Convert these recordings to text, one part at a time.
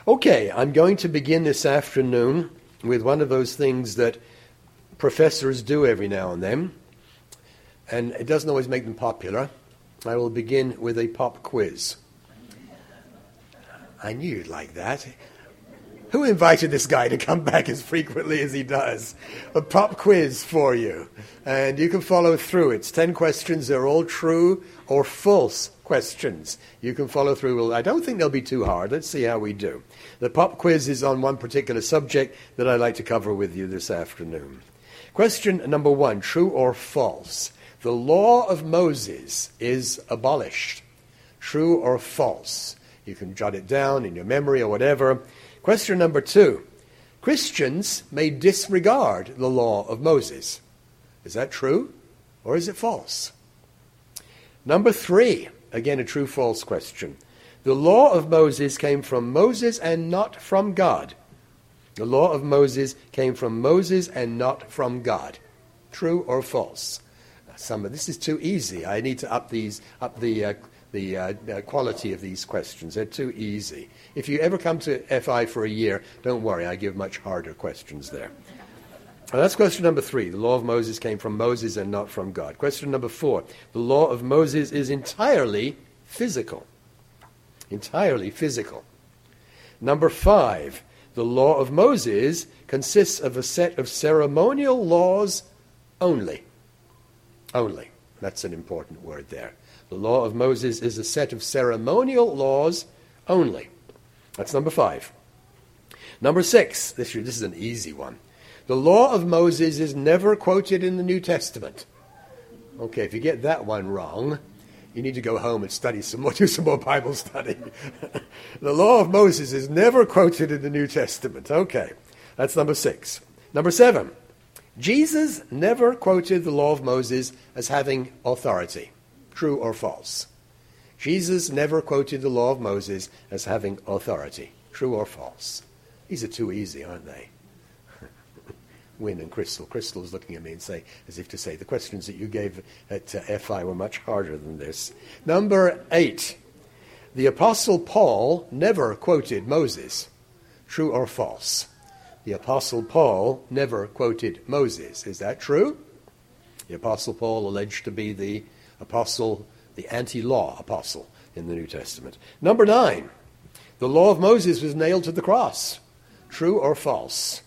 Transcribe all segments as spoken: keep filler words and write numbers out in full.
Okay, I'm going to begin this afternoon with one of those things that professors do every now and then, and it doesn't always make them popular. I will begin with a pop quiz. I knew you'd like that. Who invited this guy to come back as frequently as he does? A pop quiz for you. And you can follow through. It's ten questions. They're all true or false questions. You can follow through. Well, I don't think they'll be too hard. Let's see how we do. The pop quiz is on one particular subject that I'd like to cover with you this afternoon. Question number one, true or false? The law of Moses is abolished. True or false? You can jot it down in your memory or whatever. Question number two, Christians may disregard the law of Moses. Is that true or is it false? Number three, again a true-false question. The law of Moses came from Moses and not from God. The law of Moses came from Moses and not from God. True or false? Some of this is too easy. I need to up these, up the uh, the uh, uh, quality of these questions. They're too easy. If you ever come to F I for a year, don't worry, I give much harder questions there. Well, that's question number three. The law of Moses came from Moses and not from God. Question number four. The law of Moses is entirely physical. Entirely physical. Number five. The law of Moses consists of a set of ceremonial laws only. Only. That's an important word there. The law of Moses is a set of ceremonial laws only. That's number five. Number six. This, this is an easy one. The law of Moses is never quoted in the New Testament. Okay, if you get that one wrong, you need to go home and study some more, do some more Bible study. The law of Moses is never quoted in the New Testament. Okay, that's number six. Number seven. Jesus never quoted the law of Moses as having authority. True or false? Jesus never quoted the law of Moses as having authority. True or false? These are too easy, aren't they? Wynne and Crystal. Crystal's looking at me and say, as if to say, the questions that you gave at uh, F I were much harder than this. Number eight. The Apostle Paul never quoted Moses. True or false? The Apostle Paul never quoted Moses. Is that true? The Apostle Paul alleged to be the apostle, the anti-law apostle in the New Testament. Number nine. The law of Moses was nailed to the cross. True or false?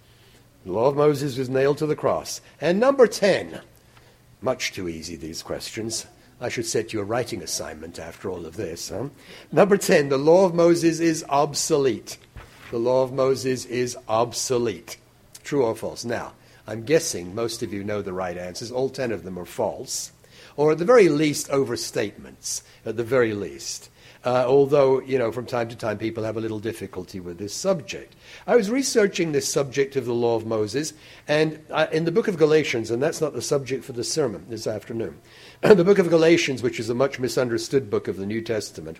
The law of Moses was nailed to the cross. And number ten. Much too easy, these questions. I should set you a writing assignment after all of this. Huh? Number ten. The law of Moses is obsolete. The law of Moses is obsolete. True or false? Now, I'm guessing most of you know the right answers. All ten of them are false. Or at the very least, overstatements. At the very least. Uh, although, you know, from time to time people have a little difficulty with this subject. I was researching this subject of the law of Moses, and uh, in the book of Galatians, and that's not the subject for the sermon this afternoon, the book of Galatians, which is a much misunderstood book of the New Testament,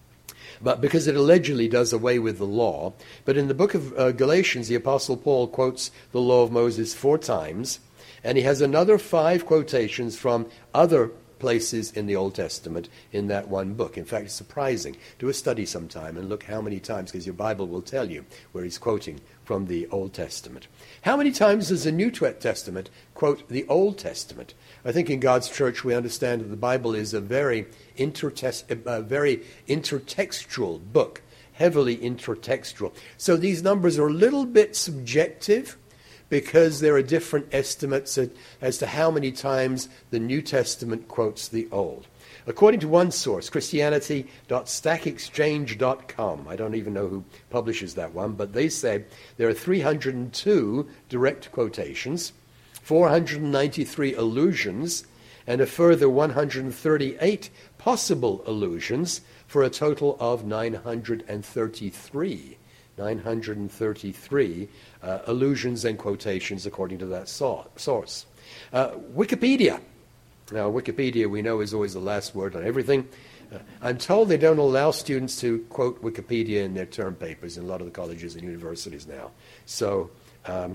but because it allegedly does away with the law, but in the book of uh, Galatians, the Apostle Paul quotes the law of Moses four times, and he has another five quotations from other places in the Old Testament in that one book. In fact, it's surprising. Do a study sometime and look how many times, because your Bible will tell you where he's quoting from the Old Testament. How many times does the New Testament quote the Old Testament? I think in God's church we understand that the Bible is a very, intertext, a very intertextual book, heavily intertextual. So these numbers are a little bit subjective, because there are different estimates as to how many times the New Testament quotes the Old. According to one source, Christianity dot stack exchange dot com, I don't even know who publishes that one, but they said there are three hundred two direct quotations, four hundred ninety-three allusions, and a further one hundred thirty-eight possible allusions, for a total of nine hundred thirty-three. nine hundred thirty-three uh, allusions and quotations according to that so- source. Uh, Wikipedia. Now, Wikipedia, we know, is always the last word on everything. Uh, I'm told they don't allow students to quote Wikipedia in their term papers in a lot of the colleges and universities now. So um,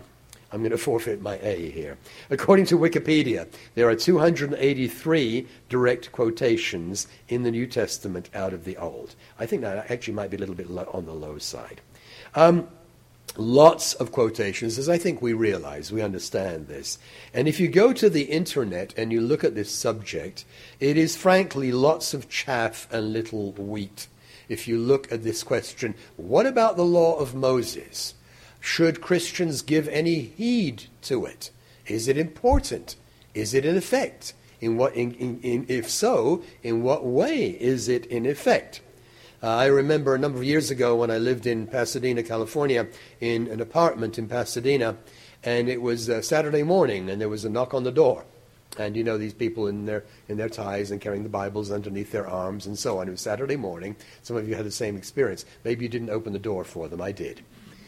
I'm going to forfeit my A here. According to Wikipedia, there are two hundred eighty-three direct quotations in the New Testament out of the Old. I think that actually might be a little bit low, on the low side. Um, lots of quotations, as I think we realize, we understand this. And if you go to the internet and you look at this subject, it is frankly lots of chaff and little wheat. If you look at this question, what about the law of Moses? Should Christians give any heed to it? Is it important? Is it in effect? In what, in, in, in, if so, in what way is it in effect? Uh, I remember a number of years ago when I lived in Pasadena, California, in an apartment in Pasadena, and it was uh, Saturday morning, and there was a knock on the door. And you know, these people in their in their ties and carrying the Bibles underneath their arms and so on. It was Saturday morning. Some of you had the same experience. Maybe you didn't open the door for them. I did.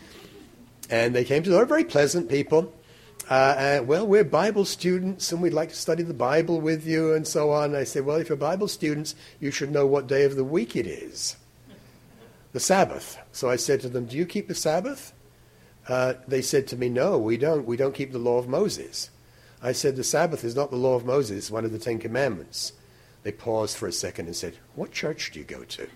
And they came to the door, very pleasant people. Uh, uh, well, we're Bible students, and we'd like to study the Bible with you, and so on. And I said, well, if you're Bible students, you should know what day of the week it is. The Sabbath. So I said to them, do you keep the Sabbath? Uh, they said to me, no, we don't. We don't keep the law of Moses. I said, the Sabbath is not the law of Moses, it's one of the Ten Commandments. They paused for a second and said, what church do you go to?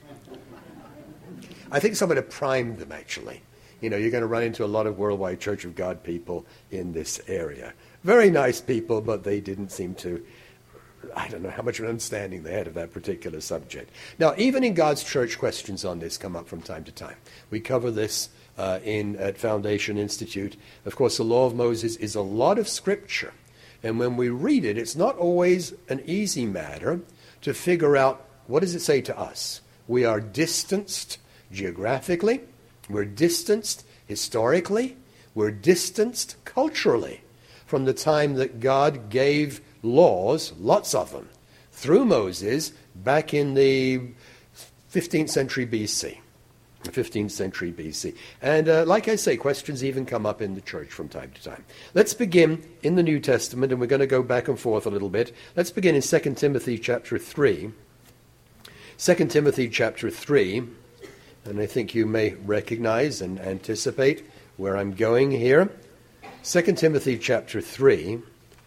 I think someone had primed them, actually. You know, you're going to run into a lot of Worldwide Church of God people in this area. Very nice people, but they didn't seem to, I don't know how much of an understanding they had of that particular subject. Now, even in God's church, questions on this come up from time to time. We cover this uh, in at Foundation Institute. Of course, the law of Moses is a lot of scripture. And when we read it, it's not always an easy matter to figure out, what does it say to us? We are distanced geographically. We're distanced historically. We're distanced culturally from the time that God gave laws, lots of them, through Moses back in the fifteenth century B C. fifteenth century B C. And uh, like I say, questions even come up in the church from time to time. Let's begin in the New Testament, and we're going to go back and forth a little bit. Let's begin in Second Timothy chapter three. Second Timothy chapter three. And I think you may recognize and anticipate where I'm going here. Second Timothy chapter three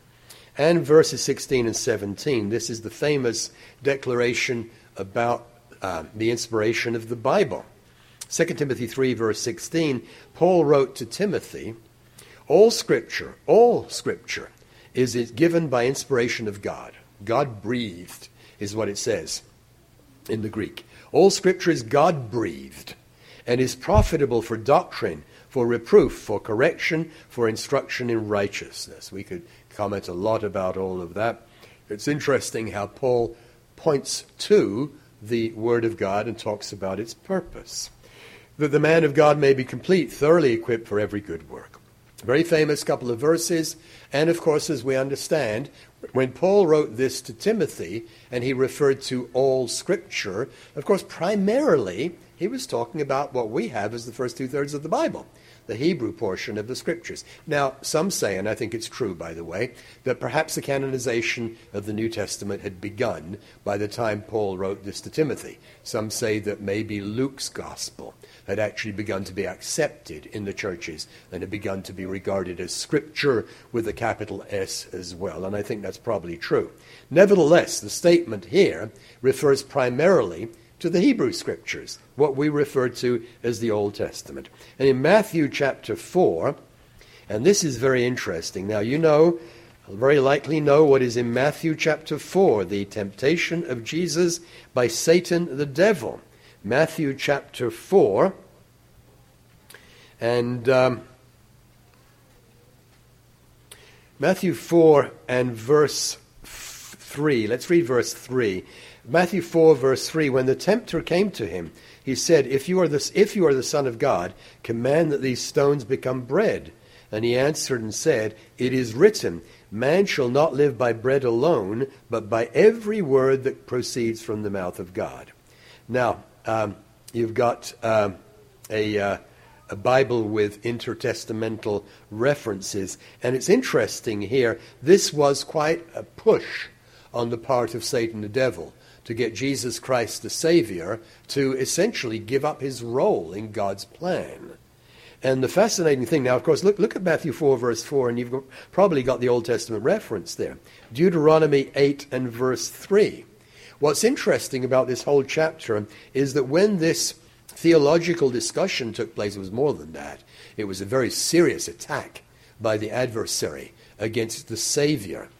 and verses sixteen and seventeen. This is the famous declaration about uh, the inspiration of the Bible. Second Timothy three, verse sixteen, Paul wrote to Timothy, all Scripture, all Scripture is given by inspiration of God. God breathed is what it says in the Greek. All Scripture is God-breathed and is profitable for doctrine, for reproof, for correction, for instruction in righteousness. We could comment a lot about all of that. It's interesting how Paul points to the Word of God and talks about its purpose. That the man of God may be complete, thoroughly equipped for every good work. Very famous couple of verses. And of course, as we understand, when Paul wrote this to Timothy, and he referred to all Scripture, of course, primarily, he was talking about what we have as the first two-thirds of the Bible, the Hebrew portion of the Scriptures. Now, some say, and I think it's true, by the way, that perhaps the canonization of the New Testament had begun by the time Paul wrote this to Timothy. Some say that maybe Luke's Gospel had actually begun to be accepted in the churches and had begun to be regarded as Scripture with a capital S as well. And I think that's probably true. Nevertheless, the statement here refers primarily to the Hebrew Scriptures, what we refer to as the Old Testament. And in Matthew chapter four, and this is very interesting. Now, you know, very likely know what is in Matthew chapter four, the temptation of Jesus by Satan the devil. Matthew chapter four, and um, Matthew four and verse three. Let's read verse three. Matthew four, verse three, when the tempter came to him, he said, if you are the, if you are the Son of God, command that these stones become bread. And he answered and said, it is written, man shall not live by bread alone, but by every word that proceeds from the mouth of God. Now, um, you've got um, a, uh, a Bible with intertestamental references, and it's interesting here, this was quite a push on the part of Satan the devil to get Jesus Christ the Savior to essentially give up his role in God's plan. And the fascinating thing, now, of course, look, look at Matthew four, verse four, and you've got, probably got the Old Testament reference there. Deuteronomy eight and verse three. What's interesting about this whole chapter is that when this theological discussion took place, it was more than that. It was a very serious attack by the adversary against the Savior.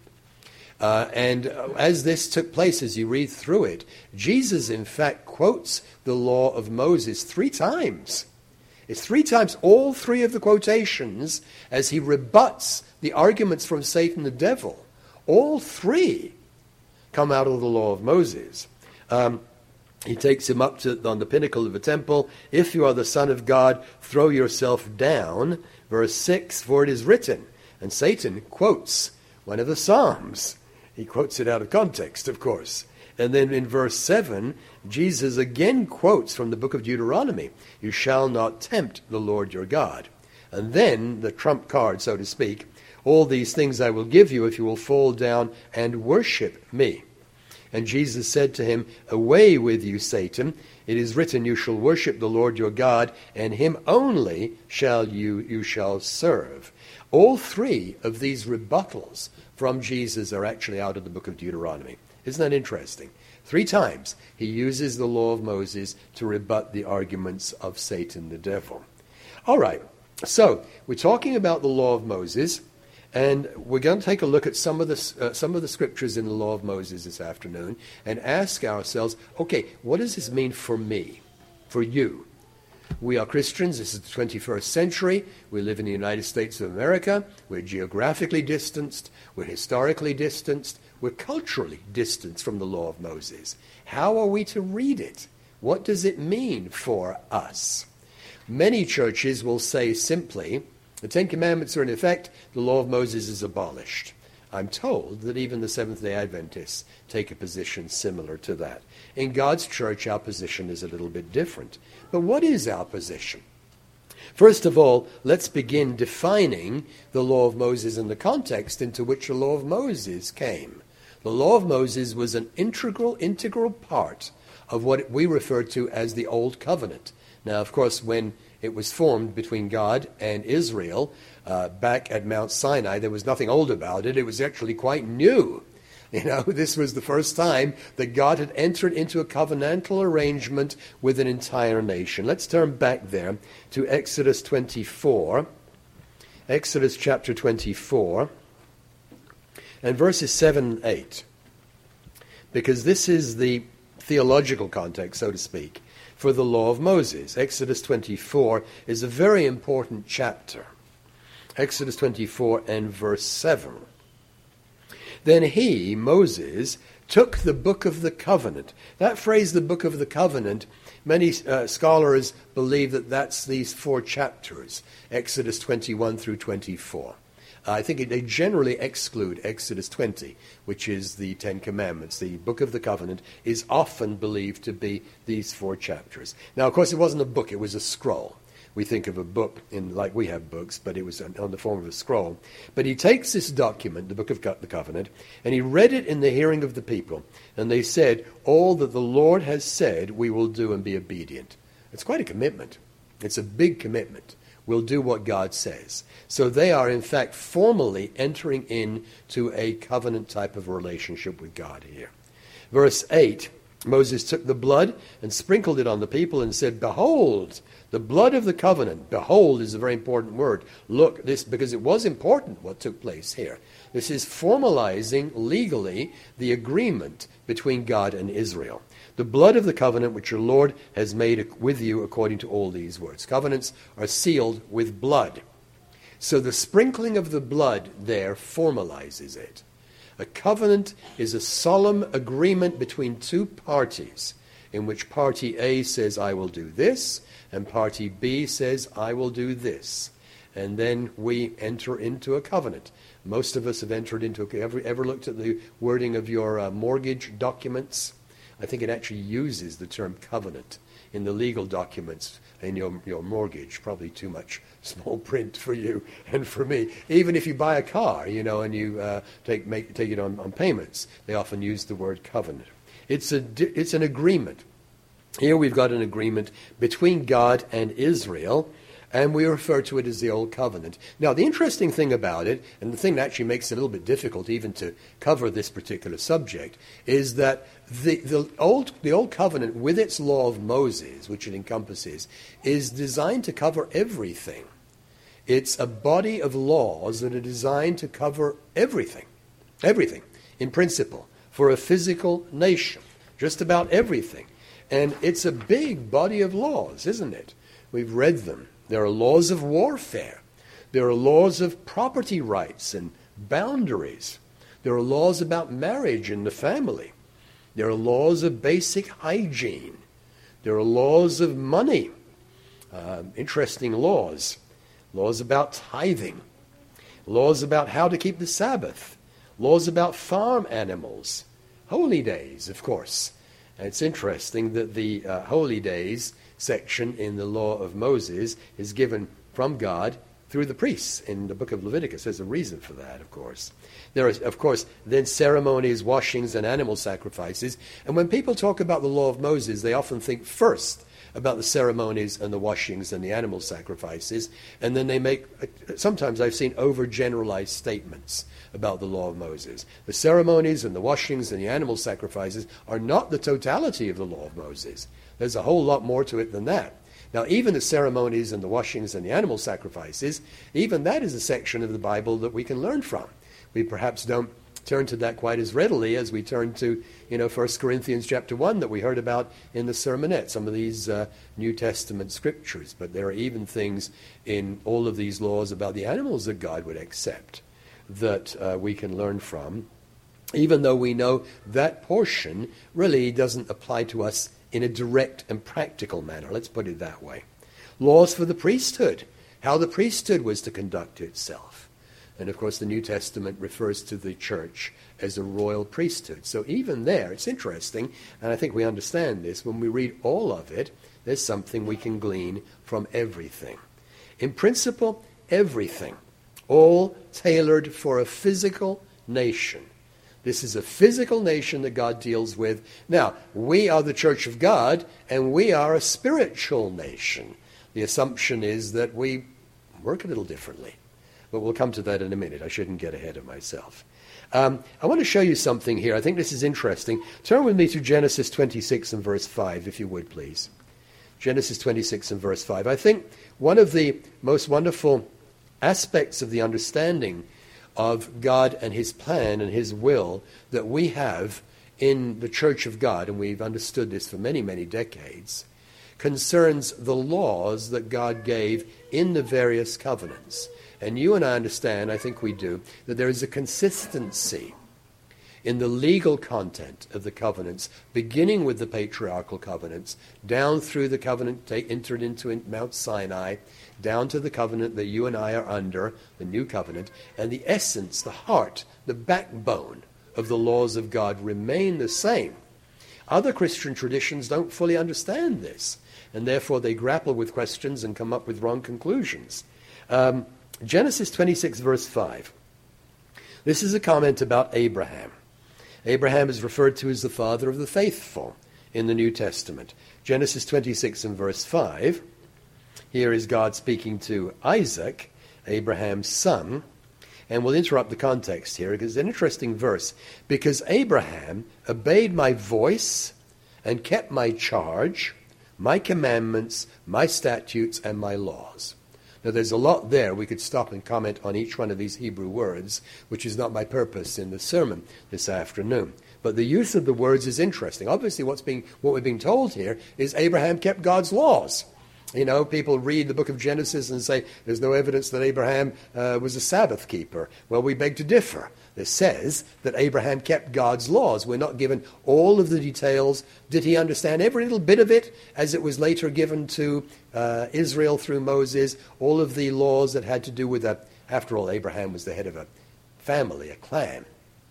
Uh, and as this took place, as you read through it, Jesus, in fact, quotes the law of Moses three times. It's three times, all three of the quotations, as he rebuts the arguments from Satan the devil. All three come out of the law of Moses. Um, he takes him up to on the pinnacle of the temple. If you are the Son of God, throw yourself down. Verse six, for it is written. And Satan quotes one of the Psalms. He quotes it out of context, of course. And then in verse seven, Jesus again quotes from the book of Deuteronomy, you shall not tempt the Lord your God. And then the trump card, so to speak, all these things I will give you if you will fall down and worship me. And Jesus said to him, away with you, Satan. It is written, you shall worship the Lord your God, and him only shall you, you shall serve. All three of these rebuttals from Jesus are actually out of the book of Deuteronomy. Isn't that interesting? Three times he uses the law of Moses to rebut the arguments of Satan the devil. All right, so we're talking about the law of Moses, and we're going to take a look at some of the uh, some of the scriptures in the law of Moses this afternoon and ask ourselves, okay, what does this mean for me, for you? We are Christians. This is the twenty-first century. We live in the United States of America. We're geographically distanced. We're historically distanced. We're culturally distanced from the law of Moses. How are we to read it? What does it mean for us? Many churches will say simply, the Ten Commandments are in effect, the law of Moses is abolished. I'm told that even the Seventh-day Adventists take a position similar to that. In God's church, our position is a little bit different. But what is our position? First of all, let's begin defining the law of Moses in the context into which the law of Moses came. The law of Moses was an integral, integral part of what we refer to as the Old Covenant. Now, of course, when it was formed between God and Israel uh, back at Mount Sinai, there was nothing old about it. It was actually quite new. You know, this was the first time that God had entered into a covenantal arrangement with an entire nation. Let's turn back there to Exodus twenty-four. Exodus chapter twenty-four and verses seven and eight. Because this is the theological context, so to speak, for the law of Moses. Exodus twenty-four is a very important chapter. Exodus twenty-four and verse seven. Then he, Moses, took the book of the covenant. That phrase, the book of the covenant, many uh, scholars believe that that's these four chapters, Exodus twenty-one through twenty-four. Uh, I think it, they generally exclude Exodus twenty, which is the Ten Commandments. The book of the covenant is often believed to be these four chapters. Now, of course, it wasn't a book, it was a scroll. We think of a book in like we have books, but it was on, on the form of a scroll. But he takes this document, the book of the covenant, and he read it in the hearing of the people. And they said, all that the Lord has said we will do and be obedient. It's quite a commitment. It's a big commitment. We'll do what God says. So they are, in fact, formally entering into a covenant type of relationship with God here. Verse eight, Moses took the blood and sprinkled it on the people and said, behold, the blood of the covenant. Behold is a very important word. Look, this, because it was important what took place here. This is formalizing legally the agreement between God and Israel. The blood of the covenant which your Lord has made with you according to all these words. Covenants are sealed with blood. So the sprinkling of the blood there formalizes it. A covenant is a solemn agreement between two parties in which party A says, I will do this, and party B says, I will do this. And then we enter into a covenant. Most of us have entered into a... Ever, ever looked at the wording of your uh, mortgage documents? I think it actually uses the term covenant in the legal documents in your, your mortgage. Probably too much small print for you and for me. Even if you buy a car, you know, and you uh, take make take it on, on payments, they often use the word covenant. It's a it's an agreement. Here we've got an agreement between God and Israel, And we refer to it as the Old Covenant. Now, the interesting thing about it, and the thing that actually makes it a little bit difficult even to cover this particular subject, is that the, the, old, the Old Covenant, with its law of Moses, which it encompasses, is designed to cover everything. It's a body of laws that are designed to cover everything, everything, in principle, for a physical nation, just about everything. And it's a big body of laws, isn't it? We've read them. There are laws of warfare. There are laws of property rights and boundaries. There are laws about marriage and the family. There are laws of basic hygiene. There are laws of money. Uh, interesting laws. Laws about tithing. Laws about how to keep the Sabbath. Laws about farm animals. Holy days, of course. And it's interesting that the uh, holy days section in the law of Moses is given from God through the priests in the book of Leviticus. There's a reason for that, of course. There is, of course, then ceremonies, washings, and animal sacrifices. And when people talk about the law of Moses, they often think first about the ceremonies and the washings and the animal sacrifices, and then they make, sometimes I've seen overgeneralized statements about the law of Moses. The ceremonies and the washings and the animal sacrifices are not the totality of the law of Moses. There's a whole lot more to it than that. Now, even the ceremonies and the washings and the animal sacrifices, even that is a section of the Bible that we can learn from. We perhaps don't turn to that quite as readily as we turn to, you know, First Corinthians chapter one that we heard about in the sermonette, some of these uh, New Testament scriptures. But there are even things in all of these laws about the animals that God would accept that uh, we can learn from, even though we know that portion really doesn't apply to us in a direct and practical manner. Let's put it that way. Laws for the priesthood, how the priesthood was to conduct itself. And of course the New Testament refers to the church as a royal priesthood. So even there, it's interesting, and I think we understand this, when we read all of it, there's something we can glean from everything. In principle, everything. All tailored for a physical nation. This is a physical nation that God deals with. Now, we are the church of God, and we are a spiritual nation. The assumption is that we work a little differently. But we'll come to that in a minute. I shouldn't get ahead of myself. Um, I want to show you something here. I think this is interesting. Turn with me to Genesis twenty-six and verse five, if you would, please. Genesis twenty-six and verse five. I think one of the most wonderful aspects of the understanding of God and his plan and his will that we have in the church of God, and we've understood this for many, many decades, concerns the laws that God gave in the various covenants. And you and I understand, I think we do, that there is a consistency in the legal content of the covenants, beginning with the patriarchal covenants, down through the covenant take, entered into in Mount Sinai, down to the covenant that you and I are under, the new covenant, and the essence, the heart, the backbone of the laws of God remain the same. Other Christian traditions don't fully understand this, and therefore they grapple with questions and come up with wrong conclusions. Um, Genesis twenty-six, verse five. This is a comment about Abraham. Abraham is referred to as the father of the faithful in the New Testament. Genesis twenty-six and verse five. Here is God speaking to Isaac, Abraham's son. And we'll interrupt the context here because it's an interesting verse. Because Abraham obeyed my voice and kept my charge, my commandments, my statutes, and my laws. Now, there's a lot there. We could stop and comment on each one of these Hebrew words, which is not my purpose in the sermon this afternoon. But the use of the words is interesting. Obviously, what's being, what we're being told here is Abraham kept God's laws. You know, people read the book of Genesis and say there's no evidence that Abraham uh, was a Sabbath keeper. Well, we beg to differ. This says that Abraham kept God's laws. We're not given all of the details. Did he understand every little bit of it as it was later given to uh, Israel through Moses? All of the laws that had to do with that. After all, Abraham was the head of a family, a clan.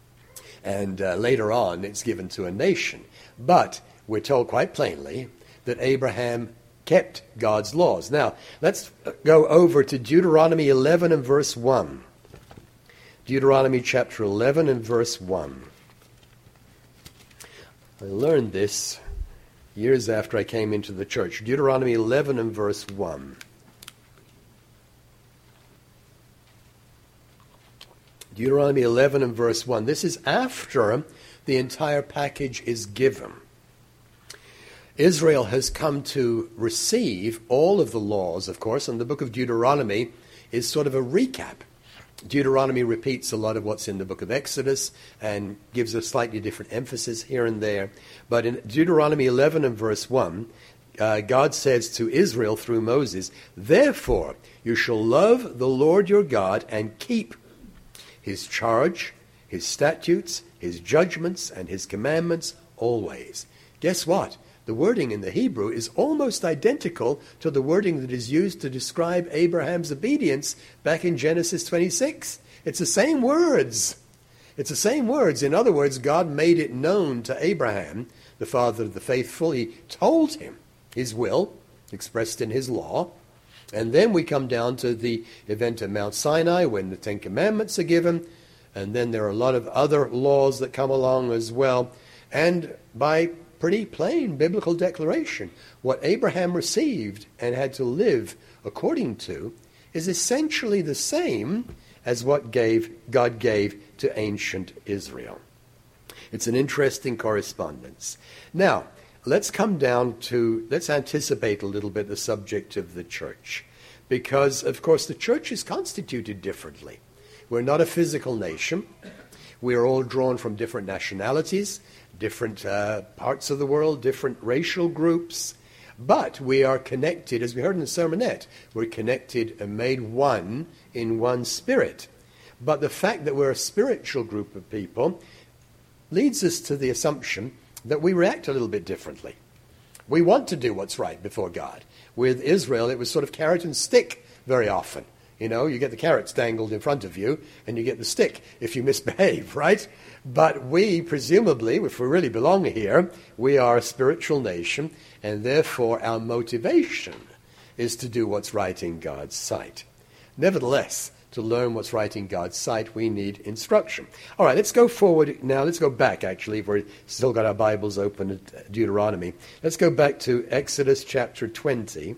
And uh, later on, it's given to a nation. But we're told quite plainly that Abraham kept God's laws. Now, let's go over to Deuteronomy eleven and verse one. Deuteronomy chapter eleven and verse one. I learned this years after I came into the church. Deuteronomy eleven and verse one. Deuteronomy eleven and verse one. This is after the entire package is given. Israel has come to receive all of the laws, of course, and the book of Deuteronomy is sort of a recap. Deuteronomy repeats a lot of what's in the book of Exodus and gives a slightly different emphasis here and there. But in Deuteronomy eleven and verse one, uh, God says to Israel through Moses, "Therefore you shall love the Lord your God and keep his charge, his statutes, his judgments, and his commandments always." Guess what? The wording in the Hebrew is almost identical to the wording that is used to describe Abraham's obedience back in Genesis twenty-six. It's the same words. It's the same words. In other words, God made it known to Abraham, the father of the faithful. He told him his will, expressed in his law. And then we come down to the event at Mount Sinai when the Ten Commandments are given. And then there are a lot of other laws that come along as well. And by pretty plain biblical declaration, what Abraham received and had to live according to is essentially the same as what gave God gave to ancient Israel. It's an interesting correspondence. Now, let's come down to, let's anticipate a little bit the subject of the church. Because, of course, the church is constituted differently. We're not a physical nation. We are all drawn from different nationalities, different uh, parts of the world, different racial groups. But we are connected, as we heard in the sermonette, we're connected and made one in one spirit. But the fact that we're a spiritual group of people leads us to the assumption that we react a little bit differently. We want to do what's right before God. With Israel, it was sort of carrot and stick very often. You know, you get the carrots dangled in front of you, and you get the stick if you misbehave, right? But we, presumably, if we really belong here, we are a spiritual nation, and therefore our motivation is to do what's right in God's sight. Nevertheless, to learn what's right in God's sight, we need instruction. All right, let's go forward now. Let's go back, actually, if we've still got our Bibles open at Deuteronomy. Let's go back to Exodus chapter twenty.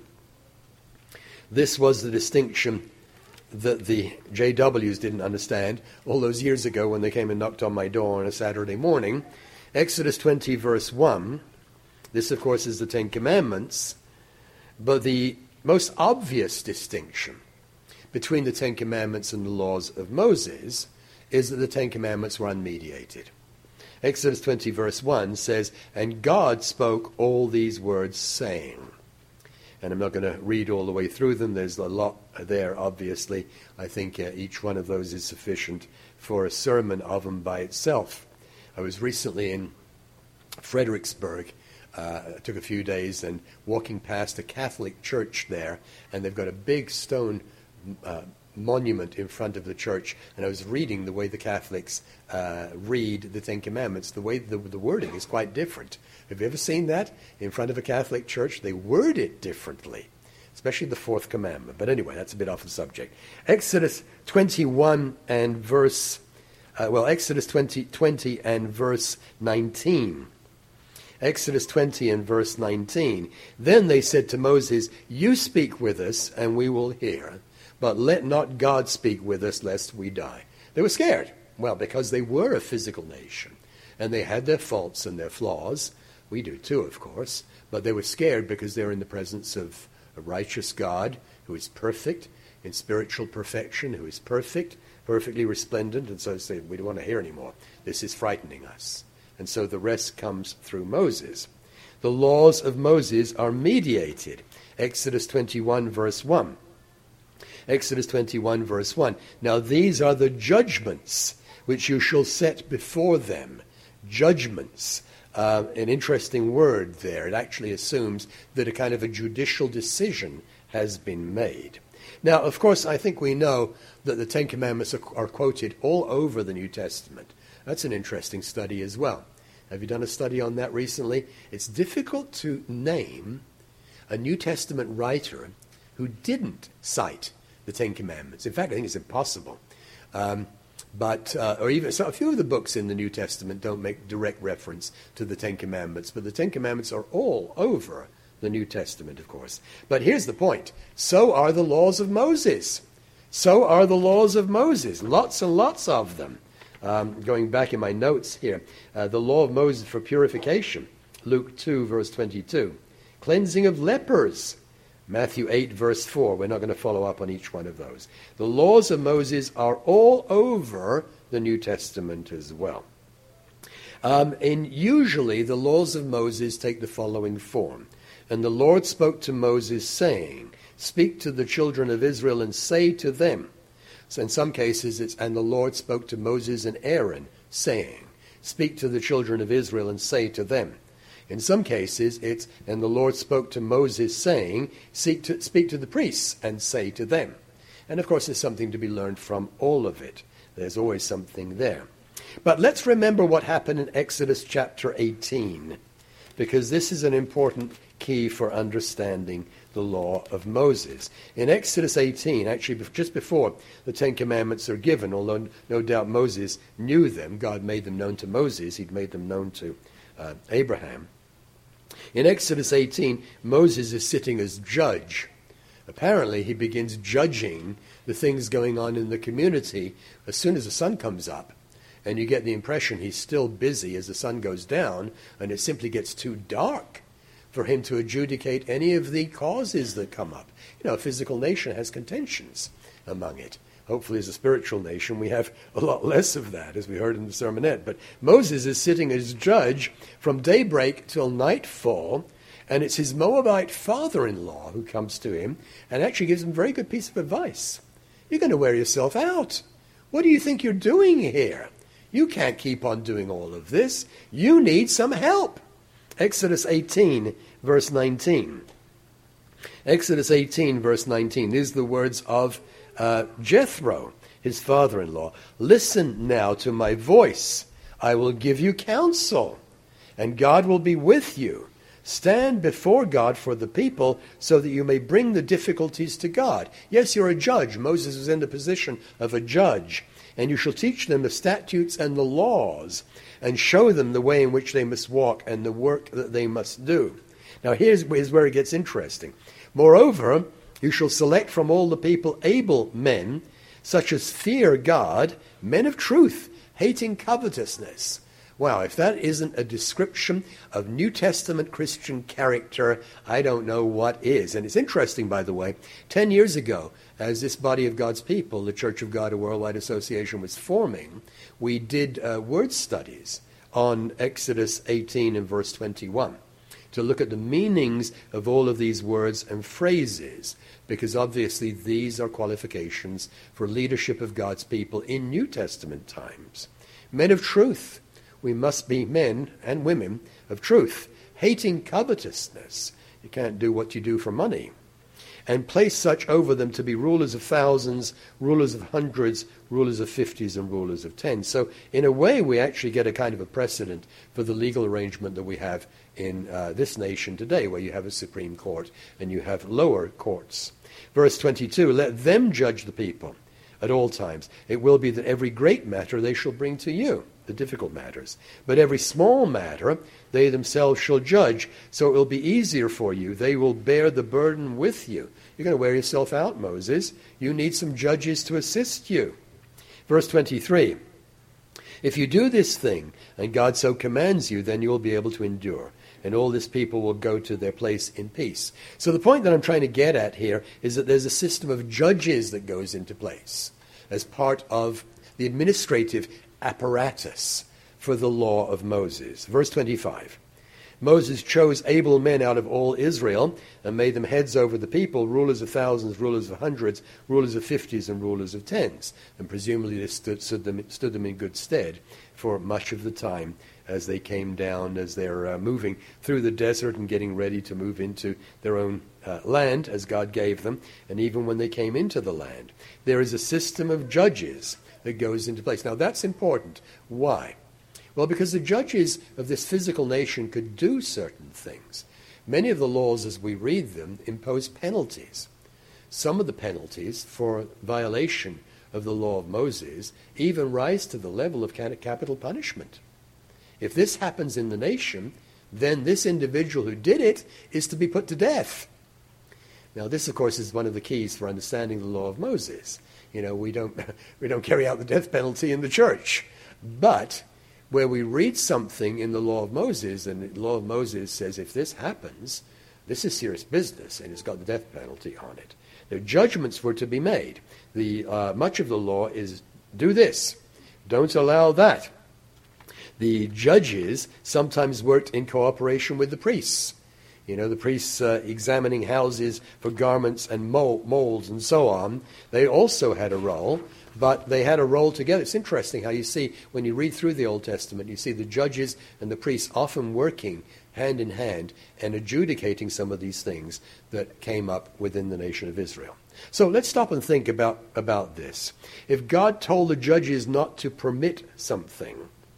This was the distinction that the J Ws didn't understand all those years ago when they came and knocked on my door on a Saturday morning. Exodus twenty, verse one. This, of course, is the Ten Commandments. But the most obvious distinction between the Ten Commandments and the laws of Moses is that the Ten Commandments were unmediated. Exodus twenty, verse one says, "And God spoke all these words, saying." And I'm not going to read all the way through them. There's a lot there, obviously. I think uh, each one of those is sufficient for a sermon of them by itself. I was recently in Fredericksburg. Uh, it took a few days, and walking past a Catholic church there, and they've got a big stone uh, monument in front of the church, and I was reading the way the Catholics uh, read the Ten Commandments. The way the, the wording is quite different. Have you ever seen that? In front of a Catholic church, they word it differently, especially the fourth commandment. But anyway, that's a bit off the subject. Exodus twenty-one and verse, uh, well, Exodus twenty, twenty and verse nineteen. Exodus twenty and verse nineteen. "Then they said to Moses, 'You speak with us, and we will hear. But let not God speak with us, lest we die.'" They were scared. Well, because they were a physical nation, and they had their faults and their flaws. We do too, of course. But they were scared because they're in the presence of a righteous God who is perfect, in spiritual perfection, who is perfect, perfectly resplendent. And so they say, we don't want to hear anymore. This is frightening us. And so the rest comes through Moses. The laws of Moses are mediated. Exodus twenty-one, verse one. Exodus twenty-one, verse one. "Now these are the judgments which you shall set before them." Judgments. Uh, an interesting word there. It actually assumes that a kind of a judicial decision has been made. Now, of course, I think we know that the Ten Commandments are, are quoted all over the New Testament. That's an interesting study as well. Have you done a study on that recently? It's difficult to name a New Testament writer who didn't cite the Ten Commandments. In fact, I think it's impossible. Um, but uh, or even so, a few of the books in the New Testament don't make direct reference to the Ten Commandments, but the Ten Commandments are all over the New Testament, of course. But here's the point. So are the laws of Moses. So are the laws of Moses, lots and lots of them. Um, going back in my notes here, uh, the law of Moses for purification, Luke two, verse twenty-two. Cleansing of lepers, Matthew eight, verse four. We're not going to follow up on each one of those. The laws of Moses are all over the New Testament as well. Um, and usually the laws of Moses take the following form. And the Lord spoke to Moses, saying, speak to the children of Israel and say to them. So in some cases it's, and the Lord spoke to Moses and Aaron, saying, speak to the children of Israel and say to them. In some cases it's, and the Lord spoke to Moses, saying, Seek to, speak to the priests and say to them. And of course there's something to be learned from all of it. There's always something there. But let's remember what happened in Exodus chapter eighteen, because this is an important key for understanding the law of Moses. In Exodus eighteen, actually just before the Ten Commandments are given, although no doubt Moses knew them, God made them known to Moses, he'd made them known to uh, Abraham. In Exodus eighteen, Moses is sitting as judge. Apparently he begins judging the things going on in the community as soon as the sun comes up. And you get the impression he's still busy as the sun goes down, and it simply gets too dark for him to adjudicate any of the causes that come up. You know, a physical nation has contentions among it. Hopefully as a spiritual nation we have a lot less of that, as we heard in the sermonette. But Moses is sitting as judge from daybreak till nightfall, and it's his Moabite father-in-law who comes to him and actually gives him a very good piece of advice. You're going to wear yourself out. What do you think you're doing here? You can't keep on doing all of this. You need some help. Exodus eighteen, verse nineteen. Exodus eighteen, verse nineteen. These are the words of uh, Jethro, his father-in-law. Listen now to my voice. I will give you counsel, and God will be with you. Stand before God for the people so that you may bring the difficulties to God. Yes, you're a judge. Moses is in the position of a judge. And you shall teach them the statutes and the laws, and show them the way in which they must walk and the work that they must do. Now here's, here's where it gets interesting. Moreover, you shall select from all the people able men, such as fear God, men of truth, hating covetousness. Wow, if that isn't a description of New Testament Christian character, I don't know what is. And it's interesting, by the way, ten years ago, as this body of God's people, the Church of God, a worldwide association, was forming, we did uh, word studies on Exodus eighteen and verse twenty-one to look at the meanings of all of these words and phrases, because obviously these are qualifications for leadership of God's people in New Testament times. Men of truth. We must be men and women of truth, hating covetousness. You can't do what you do for money. And place such over them to be rulers of thousands, rulers of hundreds, rulers of fifties, and rulers of tens. So in a way, we actually get a kind of a precedent for the legal arrangement that we have in uh, this nation today, where you have a Supreme Court and you have lower courts. Verse twenty-two, let them judge the people at all times. It will be that every great matter they shall bring to you, the difficult matters. But every small matter they themselves shall judge, so it will be easier for you. They will bear the burden with you. You're going to wear yourself out, Moses. You need some judges to assist you. Verse twenty-three, if you do this thing, and God so commands you, then you will be able to endure. And all this people will go to their place in peace. So the point that I'm trying to get at here is that there's a system of judges that goes into place as part of the administrative apparatus for the law of Moses. Verse twenty-five, Moses chose able men out of all Israel and made them heads over the people, rulers of thousands, rulers of hundreds, rulers of fifties, and rulers of tens. And presumably this stood, stood, them, stood them in good stead for much of the time as they came down, as they're uh, moving through the desert and getting ready to move into their own uh, land as God gave them, and even when they came into the land. There is a system of judges that goes into place. Now that's important. Why? Well, because the judges of this physical nation could do certain things. Many of the laws, as we read them, impose penalties. Some of the penalties for violation of the law of Moses even rise to the level of capital punishment. If this happens in the nation, then this individual who did it is to be put to death. Now, this, of course, is one of the keys for understanding the law of Moses. You know, we don't, we don't carry out the death penalty in the church. But where we read something in the law of Moses, and the law of Moses says, if this happens, this is serious business, and it's got the death penalty on it. The judgments were to be made. The, uh, much of the law is, do this, don't allow that. The judges sometimes worked in cooperation with the priests. You know, the priests uh, examining houses for garments and mold, molds and so on. They also had a role, but they had a role together. It's interesting how you see, when you read through the Old Testament, you see the judges and the priests often working hand in hand and adjudicating some of these things that came up within the nation of Israel. So let's stop and think about, about this. If God told the judges not to permit something,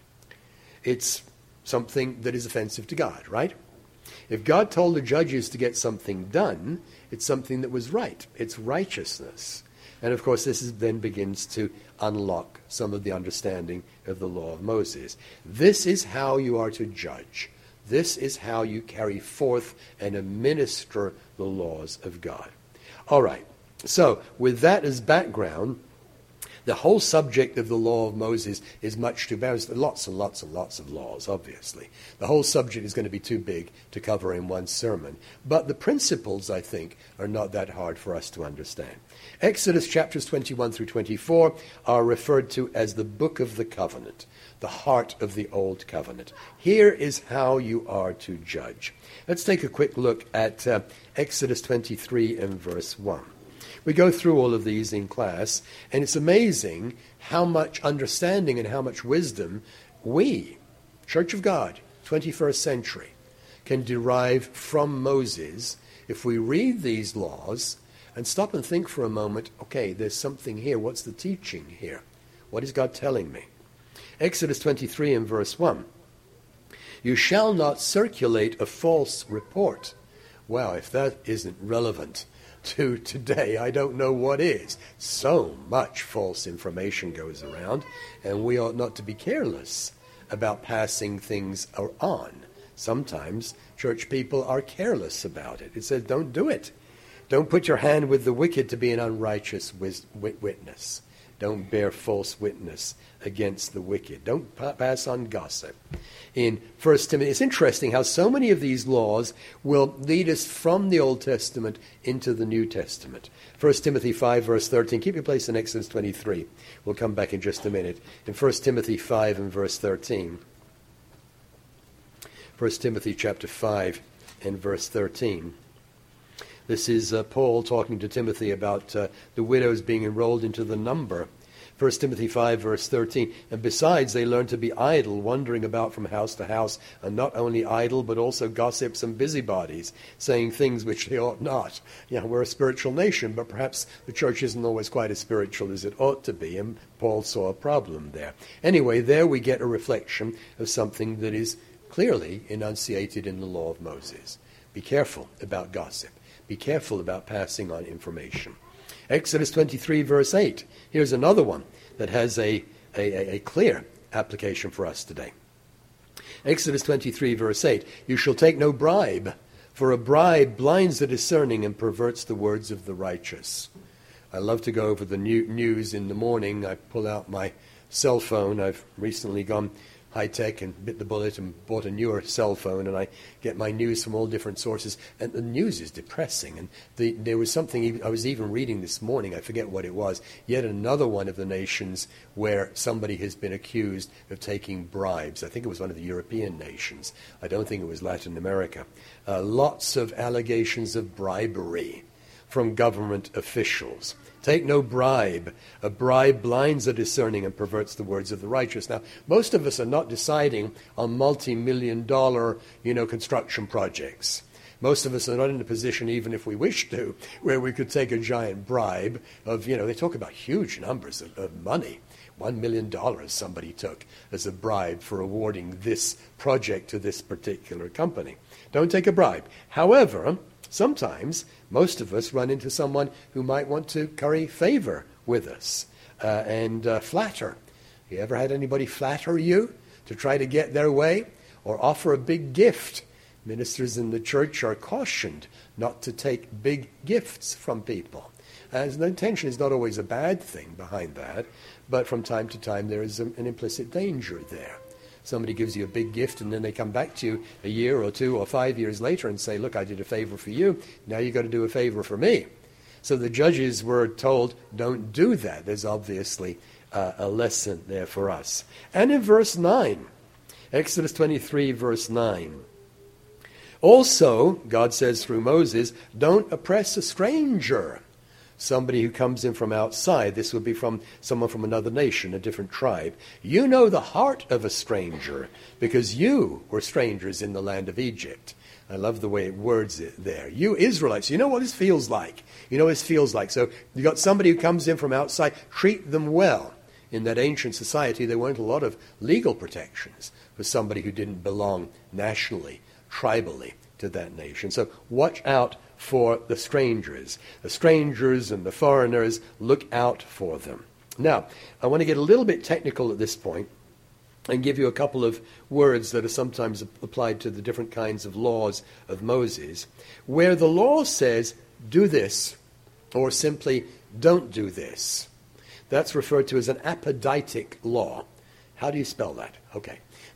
it's something that is offensive to God, right? If God told the judges to get something done, it's something that was right. It's righteousness. And of course, this is, then begins to unlock some of the understanding of the law of Moses. This is how you are to judge. This is how you carry forth and administer the laws of God. All right. So, with that as background, the whole subject of the law of Moses is much too big. There's lots and lots and lots of laws, obviously. The whole subject is going to be too big to cover in one sermon. But the principles, I think, are not that hard for us to understand. Exodus chapters twenty-one through twenty-four are referred to as the book of the covenant, the heart of the old covenant. Here is how you are to judge. Let's take a quick look at uh, Exodus twenty-three and verse one. We go through all of these in class, and it's amazing how much understanding and how much wisdom we, Church of God, twenty-first century, can derive from Moses if we read these laws and stop and think for a moment, okay, there's something here. What's the teaching here? What is God telling me? Exodus twenty-three and verse one. You shall not circulate a false report. Well, if that isn't relevant to today, I don't know what is. So much false information goes around, and we ought not to be careless about passing things on. Sometimes church people are careless about it. It says, don't do it. Don't put your hand with the wicked to be an unrighteous witness. Don't bear false witness against the wicked. Don't pa- pass on gossip. In First Timothy, it's interesting how so many of these laws will lead us from the Old Testament into the New Testament. First Timothy five, verse thirteen. Keep your place in Exodus twenty-three. We'll come back in just a minute. In First Timothy five and verse thirteen. First Timothy chapter five and verse thirteen. This is uh, Paul talking to Timothy about uh, the widows being enrolled into the number. First Timothy five, verse thirteen. And besides, they learn to be idle, wandering about from house to house, and not only idle, but also gossips and busybodies, saying things which they ought not. Yeah, we're a spiritual nation, but perhaps the church isn't always quite as spiritual as it ought to be, and Paul saw a problem there. Anyway, there we get a reflection of something that is clearly enunciated in the law of Moses. Be careful about gossip. Be careful about passing on information. Exodus twenty-three, verse eight. Here's another one that has a, a, a clear application for us today. Exodus twenty-three, verse eight. You shall take no bribe, for a bribe blinds the discerning and perverts the words of the righteous. I love to go over the new, news in the morning. I pull out my cell phone. I've recently gone high-tech and bit the bullet and bought a newer cell phone, and I get my news from all different sources, and the news is depressing. And the, there was something I was even reading this morning, I forget what it was, yet another one of the nations where somebody has been accused of taking bribes. I think it was one of the European nations. I don't think it was Latin America. Uh, lots of allegations of bribery from government officials. Take no bribe. A bribe blinds the discerning and perverts the words of the righteous. Now, most of us are not deciding on multi-million dollar, you know, construction projects. Most of us are not in a position, even if we wish to, where we could take a giant bribe of, you know, they talk about huge numbers of, of money. One million dollars somebody took as a bribe for awarding this project to this particular company. Don't take a bribe. However, sometimes most of us run into someone who might want to curry favor with us uh, and uh, flatter. You ever had anybody flatter you to try to get their way, or offer a big gift Ministers in the church are cautioned not to take big gifts from people. And the intention is not always a bad thing behind that, but from time to time there is a, an implicit danger there. Somebody gives you a big gift and then they come back to you a year or two or five years later and say, look, I did a favor for you, now you've got to do a favor for me. So the judges were told, don't do that. There's obviously uh, a lesson there for us. And in verse nine, Exodus twenty-three, verse nine, also, God says through Moses, don't oppress a stranger. Somebody who comes in from outside. This would be from someone from another nation, a different tribe. You know the heart of a stranger because you were strangers in the land of Egypt. I love the way it words it there. You Israelites, you know what this feels like. You know what this feels like. So you got somebody who comes in from outside. Treat them well. In that ancient society, there weren't a lot of legal protections for somebody who didn't belong nationally, tribally to that nation. So watch out for the strangers. The strangers and the foreigners, look out for them. Now, I want to get a little bit technical at this point and give you a couple of words that are sometimes applied to the different kinds of laws of Moses, where the law says, do this, or simply, don't do this. That's referred to as an apodictic law. How do you spell that? Okay.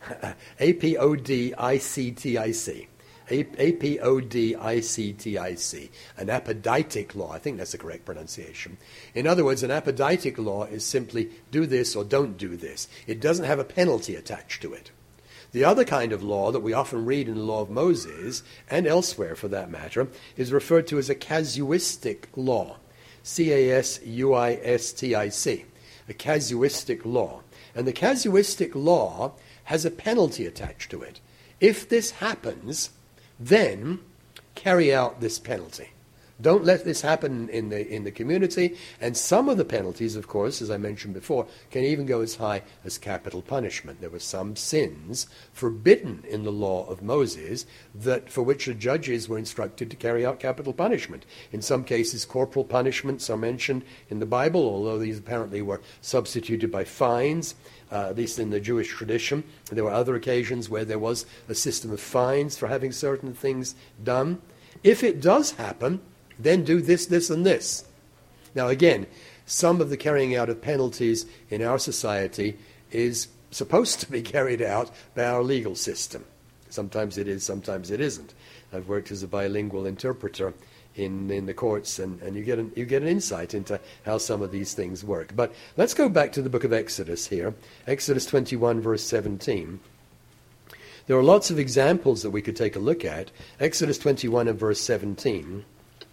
A P O D I C T I C. A P O D I C T I C, an apodictic law. I think that's the correct pronunciation. In other words, an apodictic law is simply do this or don't do this. It doesn't have a penalty attached to it. The other kind of law that we often read in the law of Moses, and elsewhere for that matter, is referred to as a casuistic law. C A S U I S T I C, a casuistic law. And the casuistic law has a penalty attached to it. If this happens, then carry out this penalty. Don't let this happen in the in the community. And some of the penalties, of course, as I mentioned before, can even go as high as capital punishment. There were some sins forbidden in the law of Moses that for which the judges were instructed to carry out capital punishment. In some cases, corporal punishments are mentioned in the Bible, although these apparently were substituted by fines. Uh, at least in the Jewish tradition. There were other occasions where there was a system of fines for having certain things done. If it does happen, then do this, this, and this. Now again, some of the carrying out of penalties in our society is supposed to be carried out by our legal system. Sometimes it is, sometimes it isn't. I've worked as a bilingual interpreter in, in the courts, and, and you get an, you get an insight into how some of these things work. But let's go back to the book of Exodus here. Exodus twenty-one, verse seventeen. There are lots of examples that we could take a look at. Exodus twenty-one and verse seventeen.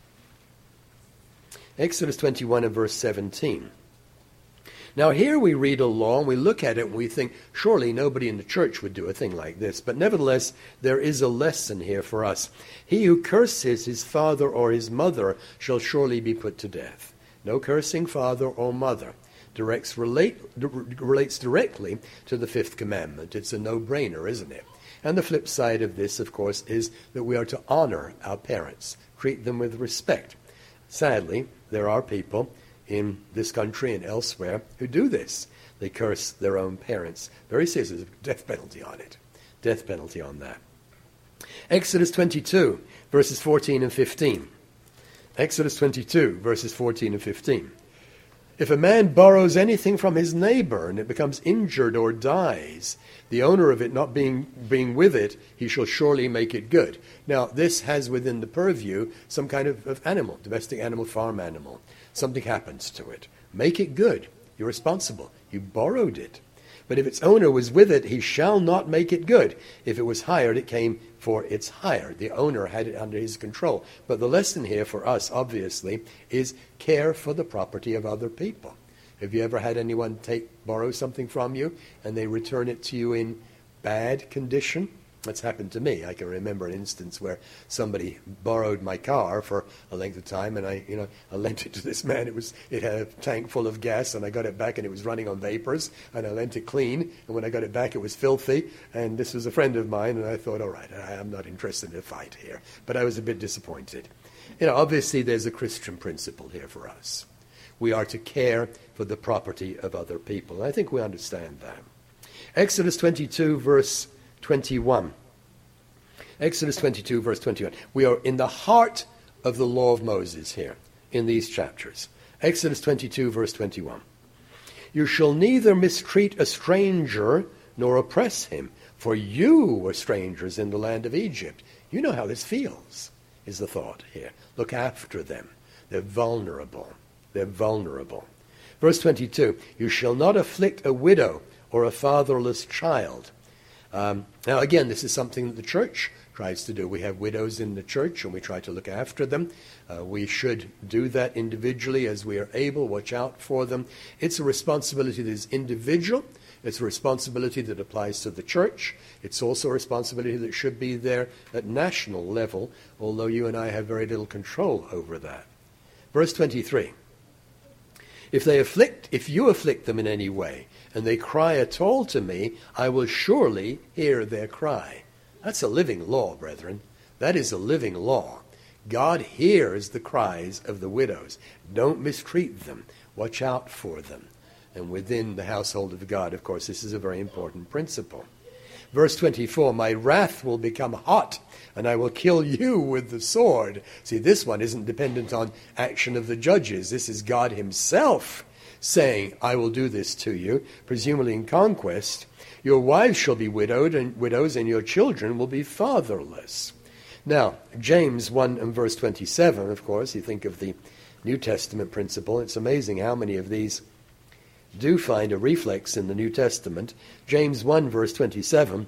Exodus twenty-one and verse seventeen. Now here we read a law and we look at it and we think, surely nobody in the church would do a thing like this. But nevertheless, there is a lesson here for us. He who curses his father or his mother shall surely be put to death. No cursing father or mother. Directs relate, relates directly to the fifth commandment. It's a no-brainer, isn't it? And the flip side of this, of course, is that we are to honor our parents, treat them with respect. Sadly, there are people in this country and elsewhere who do this. They curse their own parents. Very serious. There's a death penalty on it. Death penalty on that. Exodus twenty-two, verses fourteen and fifteen. Exodus twenty-two, verses fourteen and fifteen. If a man borrows anything from his neighbor and it becomes injured or dies, the owner of it not being, being with it, he shall surely make it good. Now, this has within the purview some kind of, of animal, domestic animal, farm animal. Something happens to it. Make it good. You're responsible. You borrowed it. But if its owner was with it, he shall not make it good. If it was hired, it came for its hire. The owner had it under his control. But the lesson here for us, obviously, is care for the property of other people. Have you ever had anyone take borrow something from you and they return it to you in bad condition? That's happened to me. I can remember an instance where somebody borrowed my car for a length of time, and I, you know, I lent it to this man. It was, it had a tank full of gas, and I got it back, and it was running on vapors, and I lent it clean. And when I got it back, it was filthy. And this was a friend of mine, and I thought, all right, I, I'm not interested in a fight here. But I was a bit disappointed. You know, obviously, there's a Christian principle here for us. We are to care for the property of other people. And I think we understand that. Exodus twenty-two, verse twenty-one. Exodus twenty-two, verse twenty-one. We are in the heart of the law of Moses here in these chapters. Exodus twenty-two, verse twenty-one. You shall neither mistreat a stranger nor oppress him, for you were strangers in the land of Egypt. You know how this feels, is the thought here. Look after them. They're vulnerable. They're vulnerable. Verse twenty-two, you shall not afflict a widow or a fatherless child. Um, now, again, this is something that the church tries to do. We have widows in the church, and we try to look after them. Uh, we should do that individually as we are able, watch out for them. It's a responsibility that is individual. It's a responsibility that applies to the church. It's also a responsibility that should be there at national level, although you and I have very little control over that. Verse twenty-three. If they afflict, if you afflict them in any way, and they cry at all to me, I will surely hear their cry. That's a living law, brethren. That is a living law. God hears the cries of the widows. Don't mistreat them. Watch out for them. And within the household of God, of course, this is a very important principle. Verse twenty-four, my wrath will become hot, and I will kill you with the sword. See, this one isn't dependent on action of the judges. This is God himself saying, I will do this to you, presumably in conquest. Your wives shall be widowed and widows, and your children will be fatherless. Now, James one and verse twenty-seven, of course, you think of the New Testament principle. It's amazing how many of these do find a reflex in the New Testament. James one, verse twenty-seven,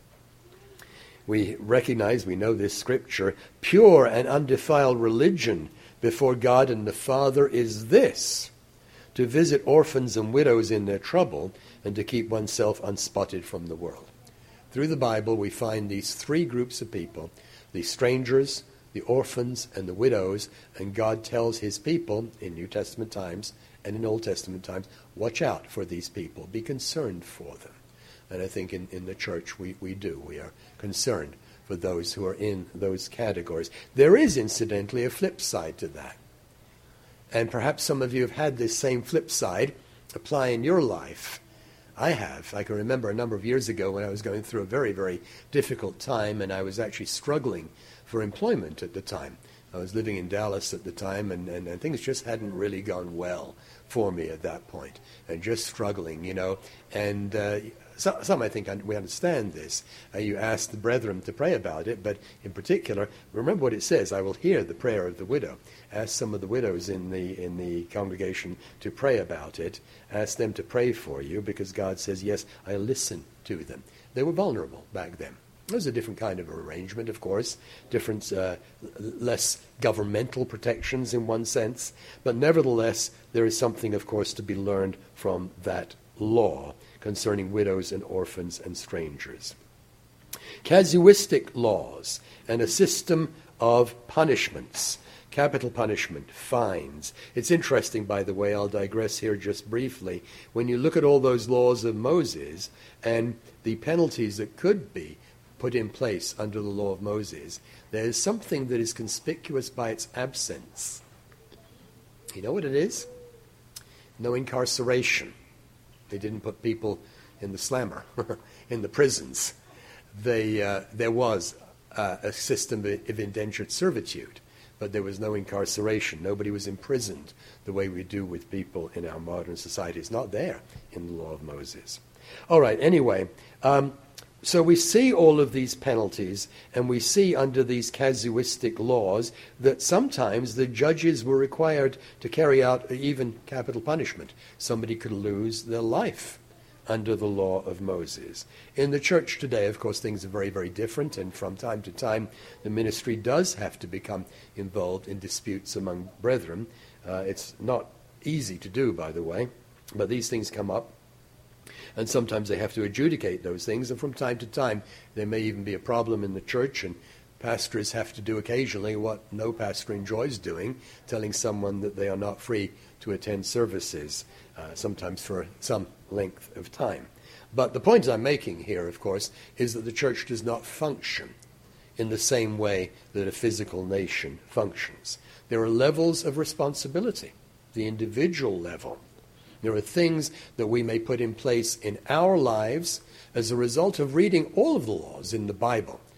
we recognize, we know this scripture, pure and undefiled religion before God and the Father is this, to visit orphans and widows in their trouble and to keep oneself unspotted from the world. Through the Bible, we find these three groups of people, the strangers, the orphans, and the widows, and God tells his people in New Testament times and in Old Testament times, watch out for these people. Be concerned for them. And I think in, in the church we, we do. We are concerned for those who are in those categories. There is, incidentally, a flip side to that. And perhaps some of you have had this same flip side apply in your life. I have. I can remember a number of years ago when I was going through a very, very difficult time, and I was actually struggling for employment at the time. I was living in Dallas at the time, and, and, and things just hadn't really gone well for me at that point, and just struggling, you know. And uh, so, some, I think, we understand this. Uh, you ask the brethren to pray about it, but in particular, remember what it says, I will hear the prayer of the widow. Ask some of the widows in the in the congregation to pray about it. Ask them to pray for you, because God says, yes, I listen to them. They were vulnerable back then. It was a different kind of arrangement, of course, different, uh, less governmental protections in one sense, but nevertheless, there is something, of course, to be learned from that law concerning widows and orphans and strangers. Casuistic laws and a system of punishments, capital punishment, fines. It's interesting, by the way, I'll digress here just briefly. When you look at all those laws of Moses and the penalties that could be put in place under the law of Moses, there is something that is conspicuous by its absence. You know what it is? No incarceration. They didn't put people in the slammer, in the prisons. They, uh, there was uh, a system of indentured servitude, but there was no incarceration. Nobody was imprisoned the way we do with people in our modern society. It's not there in the law of Moses. All right, anyway, um, so we see all of these penalties, and we see under these casuistic laws that sometimes the judges were required to carry out even capital punishment. Somebody could lose their life under the law of Moses. In the church today, of course, things are very, very different, and from time to time the ministry does have to become involved in disputes among brethren. Uh, it's not easy to do, by the way, but these things come up. And sometimes they have to adjudicate those things, and from time to time there may even be a problem in the church, and pastors have to do occasionally what no pastor enjoys doing, telling someone that they are not free to attend services, uh, sometimes for some length of time. But the point I'm making here, of course, is that the church does not function in the same way that a physical nation functions. There are levels of responsibility, the individual level. There are things that we may put in place in our lives as a result of reading all of the laws in the Bible.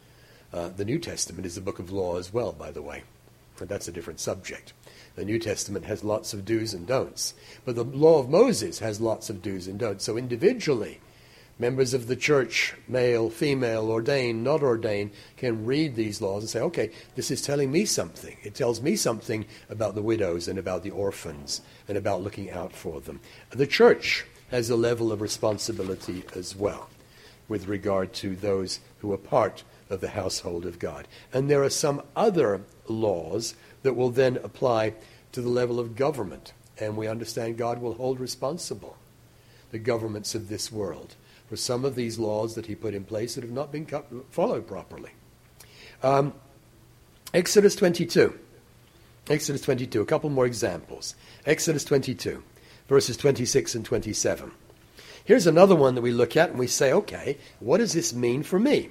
Uh, the New Testament is a book of law as well, by the way. But that's a different subject. The New Testament has lots of do's and don'ts. But the law of Moses has lots of do's and don'ts. So individually, members of the church, male, female, ordained, not ordained, can read these laws and say, okay, this is telling me something. It tells me something about the widows and about the orphans and about looking out for them. The church has a level of responsibility as well with regard to those who are part of the household of God. And there are some other laws that will then apply to the level of government. And we understand God will hold responsible the governments of this world for some of these laws that he put in place that have not been followed properly. Um, Exodus twenty-two. Exodus twenty-two, a couple more examples. Exodus twenty-two, verses twenty-six and twenty-seven. Here's another one that we look at and we say, okay, what does this mean for me?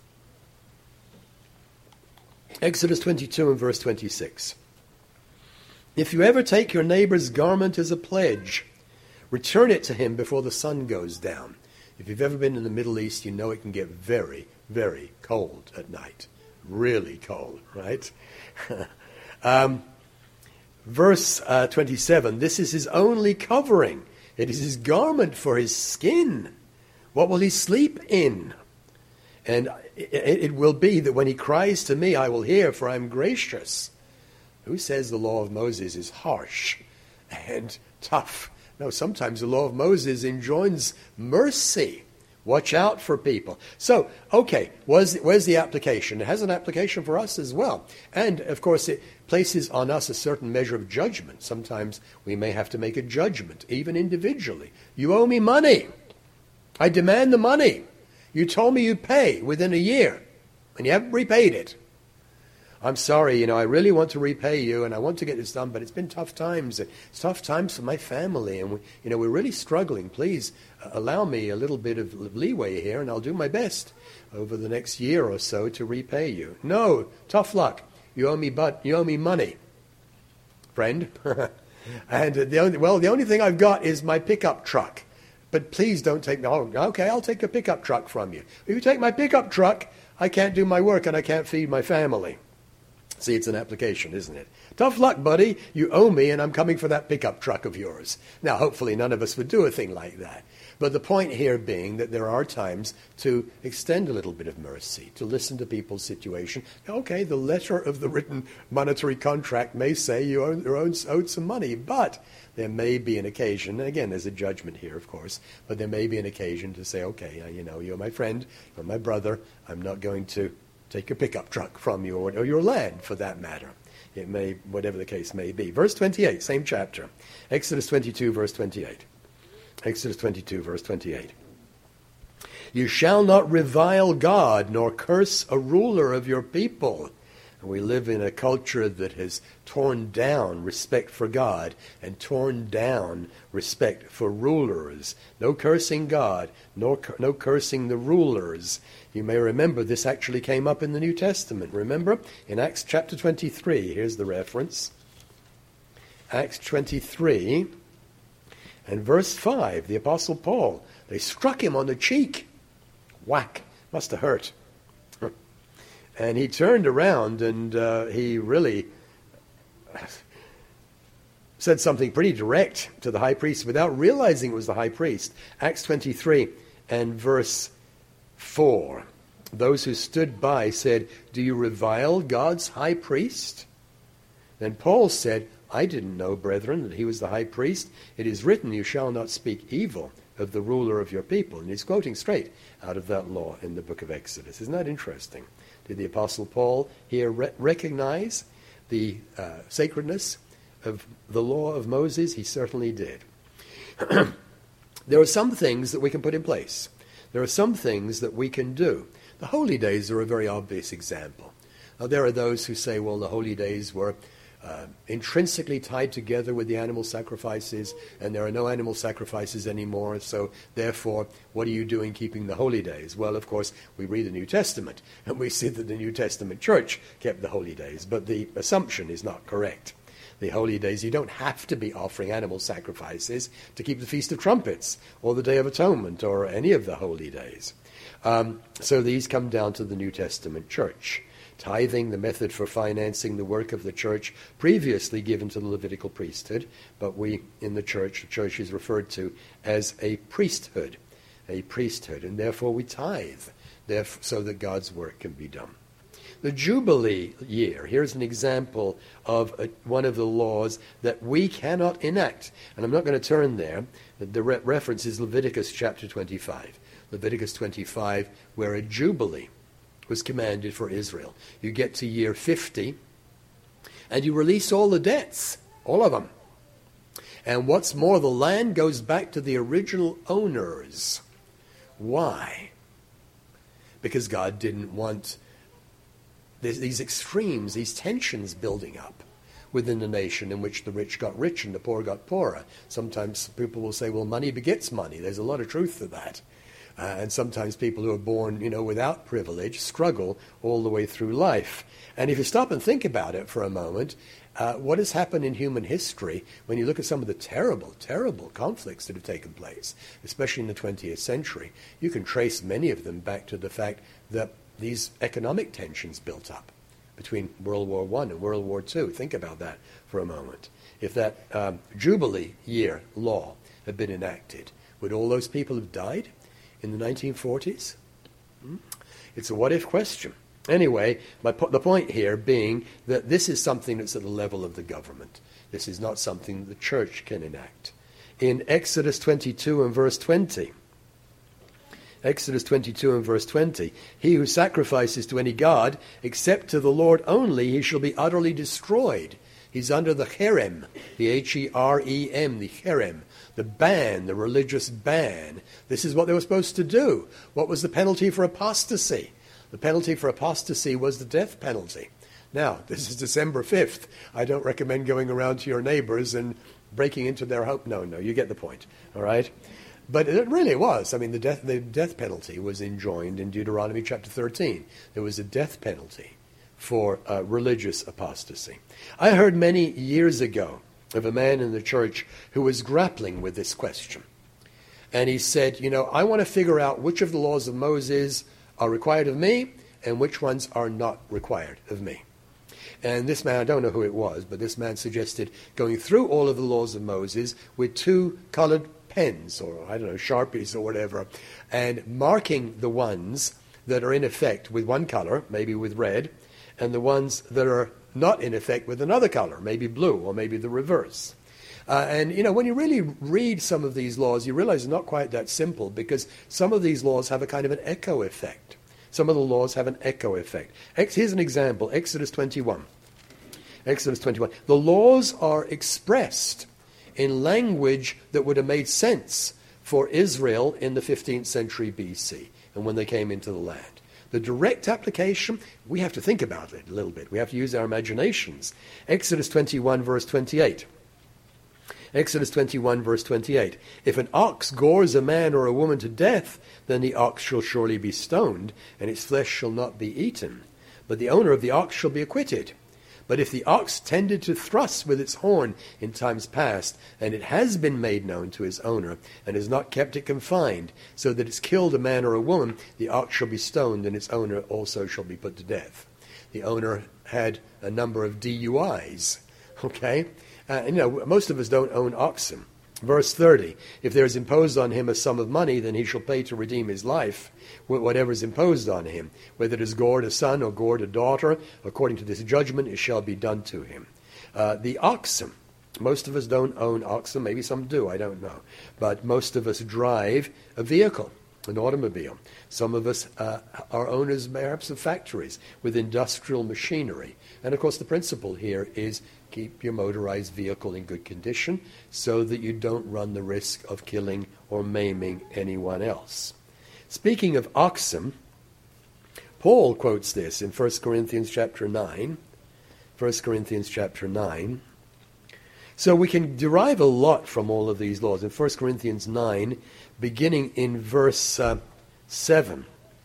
Exodus twenty-two and verse twenty-six. If you ever take your neighbor's garment as a pledge, return it to him before the sun goes down. If you've ever been in the Middle East, you know it can get very, very cold at night. Really cold, right? um, verse uh, twenty-seven, this is his only covering. It is his garment for his skin. What will he sleep in? And it, it will be that when he cries to me, I will hear, for I am gracious. Who says the law of Moses is harsh and tough? No, sometimes the law of Moses enjoins mercy. Watch out for people. So, okay, where's, where's the application? It has an application for us as well. And, of course, it places on us a certain measure of judgment. Sometimes we may have to make a judgment, even individually. You owe me money. I demand the money. You told me you'd pay within a year, and you haven't repaid it. I'm sorry, you know, I really want to repay you, and I want to get this done, but it's been tough times. It's tough times for my family, and we, you know, we're really struggling. Please uh, allow me a little bit of leeway here, and I'll do my best over the next year or so to repay you. No, tough luck. You owe me, but you owe me money, friend. and the only, well, the only thing I've got is my pickup truck. But please don't take me. Oh, okay, I'll take a pickup truck from you. If you take my pickup truck, I can't do my work and I can't feed my family. See, it's an application, isn't it? Tough luck, buddy. You owe me, and I'm coming for that pickup truck of yours. Now, hopefully none of us would do a thing like that. But the point here being that there are times to extend a little bit of mercy, to listen to people's situation. Okay, the letter of the written monetary contract may say you owe, you're owed some money, but there may be an occasion, and again, there's a judgment here, of course, but there may be an occasion to say, okay, you know, you're my friend, you're my brother, I'm not going to take your pickup truck from you, or, or your land, for that matter. It may, whatever the case may be. Verse twenty-eight, same chapter. Exodus twenty-two, verse twenty-eight. Exodus twenty-two, verse twenty-eight. You shall not revile God, nor curse a ruler of your people. And we live in a culture that has torn down respect for God and torn down respect for rulers. No cursing God, no, no cursing the rulers. You may remember this actually came up in the New Testament. Remember? In Acts chapter twenty-three, here's the reference. Acts twenty-three and verse five, the Apostle Paul, they struck him on the cheek. Whack. Must have hurt. And he turned around and uh, he really said something pretty direct to the high priest without realizing it was the high priest. Acts twenty-three and verse four. Those who stood by said, do you revile God's high priest? Then Paul said, I didn't know, brethren, that he was the high priest. It is written, you shall not speak evil of the ruler of your people. And he's quoting straight out of that law in the book of Exodus. Isn't that interesting? Did the Apostle Paul here re- recognize the uh, sacredness of the law of Moses? He certainly did. There are some things that we can put in place. There are some things that we can do. The holy days are a very obvious example. Now, there are those who say, well, the holy days were uh, intrinsically tied together with the animal sacrifices, and there are no animal sacrifices anymore, so therefore, what are you doing keeping the holy days? Well, of course, we read the New Testament, and we see that the New Testament church kept the holy days, but the assumption is not correct. The holy days, you don't have to be offering animal sacrifices to keep the Feast of Trumpets, or the Day of Atonement, or any of the holy days. Um, so these come down to the New Testament church. Tithing, the method for financing the work of the church, previously given to the Levitical priesthood, but we in the church, the church is referred to as a priesthood, a priesthood, and therefore we tithe, therefore, so that God's work can be done. The Jubilee year, here's an example of a, one of the laws that we cannot enact. And I'm not going to turn there. The re- reference is Leviticus chapter twenty-five. Leviticus twenty-five, where a Jubilee was commanded for Israel. You get to year fifty, and you release all the debts, all of them. And what's more, the land goes back to the original owners. Why? Because God didn't want There's these extremes, these tensions building up within the nation in which the rich got rich and the poor got poorer. Sometimes people will say, well, money begets money. There's a lot of truth to that. Uh, and sometimes people who are born, you know, without privilege struggle all the way through life. And if you stop and think about it for a moment, uh, what has happened in human history when you look at some of the terrible, terrible conflicts that have taken place, especially in the twentieth century, you can trace many of them back to the fact that these economic tensions built up between World War One and World War Two. Think about that for a moment. If that um, Jubilee year law had been enacted, would all those people have died in the nineteen forties? Hmm? It's a what-if question. Anyway, my po- the point here being that this is something that's at the level of the government. This is not something the church can enact. In Exodus twenty-two and verse twenty, Exodus twenty-two and verse twenty, he who sacrifices to any god except to the Lord only, he shall be utterly destroyed. He's under the cherem, the H E R E M, the cherem, the ban, the religious ban. This is what they were supposed to do. What was the penalty for apostasy? The penalty for apostasy was the death penalty. Now, this is December fifth. I don't recommend going around to your neighbors and breaking into their home. No, no, you get the point, all right? But it really was. I mean, the death, the death penalty was enjoined in Deuteronomy chapter thirteen. There was a death penalty for uh, religious apostasy. I heard many years ago of a man in the church who was grappling with this question. And he said, you know, I want to figure out which of the laws of Moses are required of me and which ones are not required of me. And this man, I don't know who it was, but this man suggested going through all of the laws of Moses with two colored pens, or I don't know, Sharpies or whatever, and marking the ones that are in effect with one color, maybe with red, and the ones that are not in effect with another color, maybe blue, or maybe the reverse. Uh, and, you know, when you really read some of these laws, you realize it's not quite that simple, because some of these laws have a kind of an echo effect. Some of the laws have an echo effect. Ex- here's an example, Exodus twenty-one. Exodus twenty-one. The laws are expressed in language that would have made sense for Israel in the fifteenth century B C, and when they came into the land. The direct application, we have to think about it a little bit. We have to use our imaginations. Exodus twenty-one, verse twenty-eight. Exodus twenty-one, verse twenty-eight. If an ox gores a man or a woman to death, then the ox shall surely be stoned, and its flesh shall not be eaten. But the owner of the ox shall be acquitted. But if the ox tended to thrust with its horn in times past, and it has been made known to his owner, and has not kept it confined, so that it's killed a man or a woman, the ox shall be stoned, and its owner also shall be put to death. The owner had a number of D U Is, okay? Uh, and, you know, most of us don't own oxen. Verse thirty, if there is imposed on him a sum of money, then he shall pay to redeem his life, whatever is imposed on him. Whether it is gored a son or gored a daughter, according to this judgment, it shall be done to him. Uh, the oxen, most of us don't own oxen, maybe some do, I don't know. But most of us drive a vehicle, an automobile. Some of us uh, are owners perhaps of factories with industrial machinery. And of course the principle here is keep your motorized vehicle in good condition so that you don't run the risk of killing or maiming anyone else. Speaking of oxen, Paul quotes this in First Corinthians chapter nine. First Corinthians chapter nine. So we can derive a lot from all of these laws. In First Corinthians nine, beginning in verse uh, seven.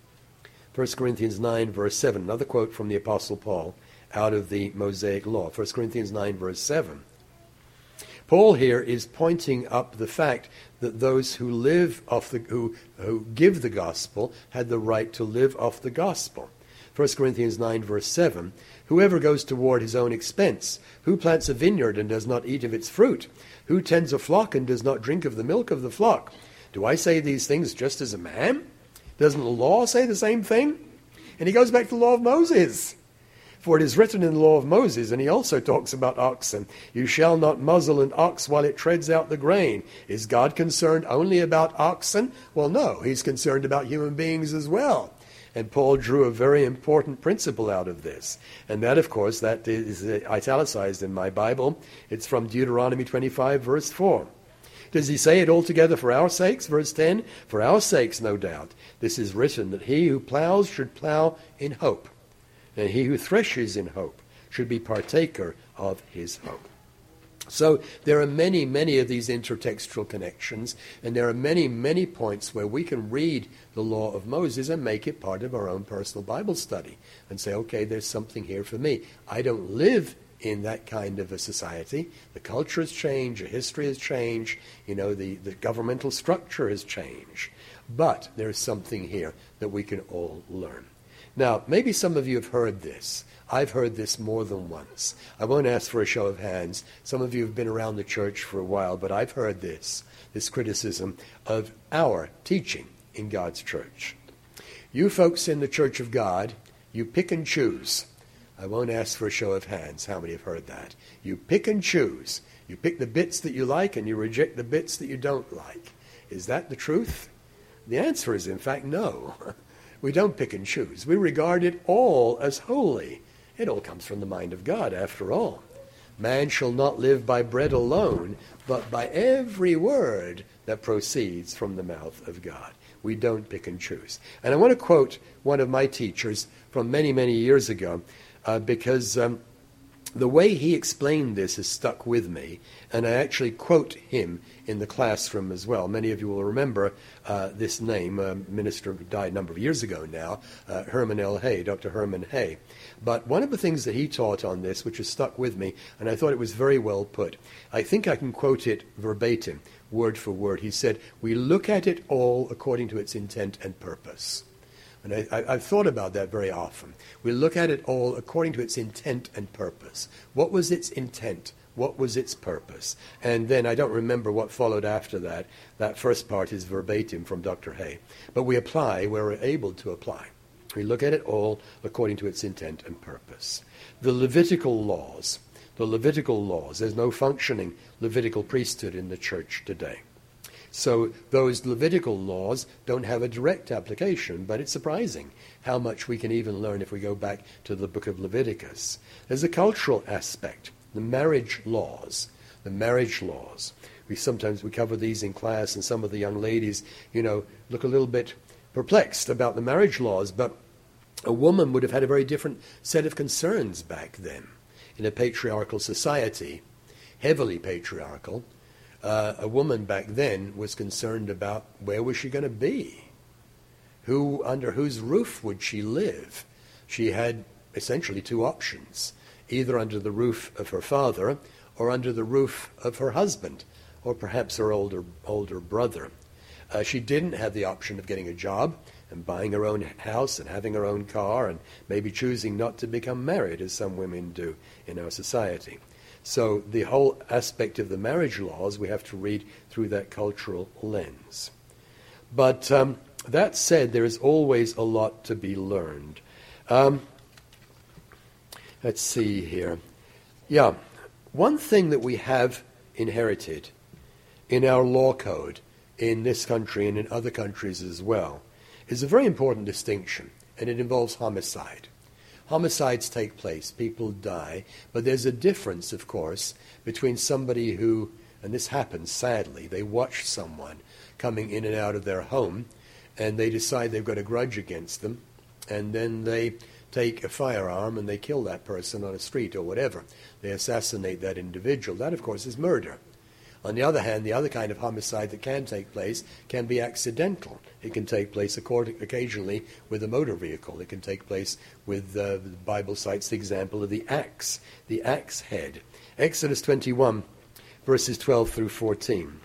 First Corinthians nine, verse seven. Another quote from the Apostle Paul out of the Mosaic Law. First Corinthians nine, verse seven. Paul here is pointing up the fact that those who live off the who who give the gospel had the right to live off the gospel. First Corinthians nine, verse seven, whoever goes toward his own expense, who plants a vineyard and does not eat of its fruit, who tends a flock and does not drink of the milk of the flock. Do I say these things just as a man? Doesn't the law say the same thing? And he goes back to the law of Moses. For it is written in the law of Moses, and he also talks about oxen, you shall not muzzle an ox while it treads out the grain. Is God concerned only about oxen? Well, no, he's concerned about human beings as well. And Paul drew a very important principle out of this. And that, of course, that is italicized in my Bible. It's from Deuteronomy twenty-five, verse four. Does he say it altogether for our sakes? Verse ten, for our sakes, no doubt. This is written, that he who plows should plow in hope, and he who threshes in hope should be partaker of his hope. So there are many, many of these intertextual connections, and there are many, many points where we can read the law of Moses and make it part of our own personal Bible study and say, okay, there's something here for me. I don't live in that kind of a society. The culture has changed, the history has changed, you know, the, the governmental structure has changed. But there's something here that we can all learn. Now, maybe some of you have heard this. I've heard this more than once. I won't ask for a show of hands. Some of you have been around the church for a while, but I've heard this, this criticism of our teaching in God's church. You folks in the Church of God, you pick and choose. I won't ask for a show of hands. How many have heard that? You pick and choose. You pick the bits that you like and you reject the bits that you don't like. Is that the truth? The answer is, in fact, no. We don't pick and choose. We regard it all as holy. It all comes from the mind of God, after all. Man shall not live by bread alone, but by every word that proceeds from the mouth of God. We don't pick and choose. And I want to quote one of my teachers from many, many years ago, uh, because um, the way he explained this has stuck with me, and I actually quote him in the classroom as well. Many of you will remember uh, this name, a minister who died a number of years ago now, uh, Herman L. Hay, Doctor Herman Hay. But one of the things that he taught on this, which has stuck with me, and I thought it was very well put, I think I can quote it verbatim, word for word. He said, we look at it all according to its intent and purpose. And I, I, I've thought about that very often. We look at it all according to its intent and purpose. What was its intent? What was its purpose? And then I don't remember what followed after that. That first part is verbatim from Doctor Hay. But we apply where we're able to apply. We look at it all according to its intent and purpose. The Levitical laws. The Levitical laws. There's no functioning Levitical priesthood in the church today. So those Levitical laws don't have a direct application, but it's surprising how much we can even learn if we go back to the book of Leviticus. There's a cultural aspect, the marriage laws, the marriage laws. We sometimes we cover these in class, and some of the young ladies, you know, look a little bit perplexed about the marriage laws, but a woman would have had a very different set of concerns back then in a patriarchal society, heavily patriarchal. Uh, a woman back then was concerned about where was she going to be? Who, under whose roof would she live? She had essentially two options, either under the roof of her father or under the roof of her husband, or perhaps her older older brother. Uh, she didn't have the option of getting a job and buying her own house and having her own car and maybe choosing not to become married, as some women do in our society. So the whole aspect of the marriage laws, we have to read through that cultural lens. But um, that said, there is always a lot to be learned. Um, let's see here. Yeah, one thing that we have inherited in our law code in this country and in other countries as well is a very important distinction, and it involves homicide. Homicides take place, people die, but there's a difference, of course, between somebody who, and this happens sadly, they watch someone coming in and out of their home, and they decide they've got a grudge against them, and then they take a firearm and they kill that person on a street or whatever. They assassinate that individual. That, of course, is murder. On the other hand, the other kind of homicide that can take place can be accidental. It can take place occasionally with a motor vehicle. It can take place with, uh, the Bible cites the example of the axe, the axe head. Exodus twenty-one, verses twelve through fourteen,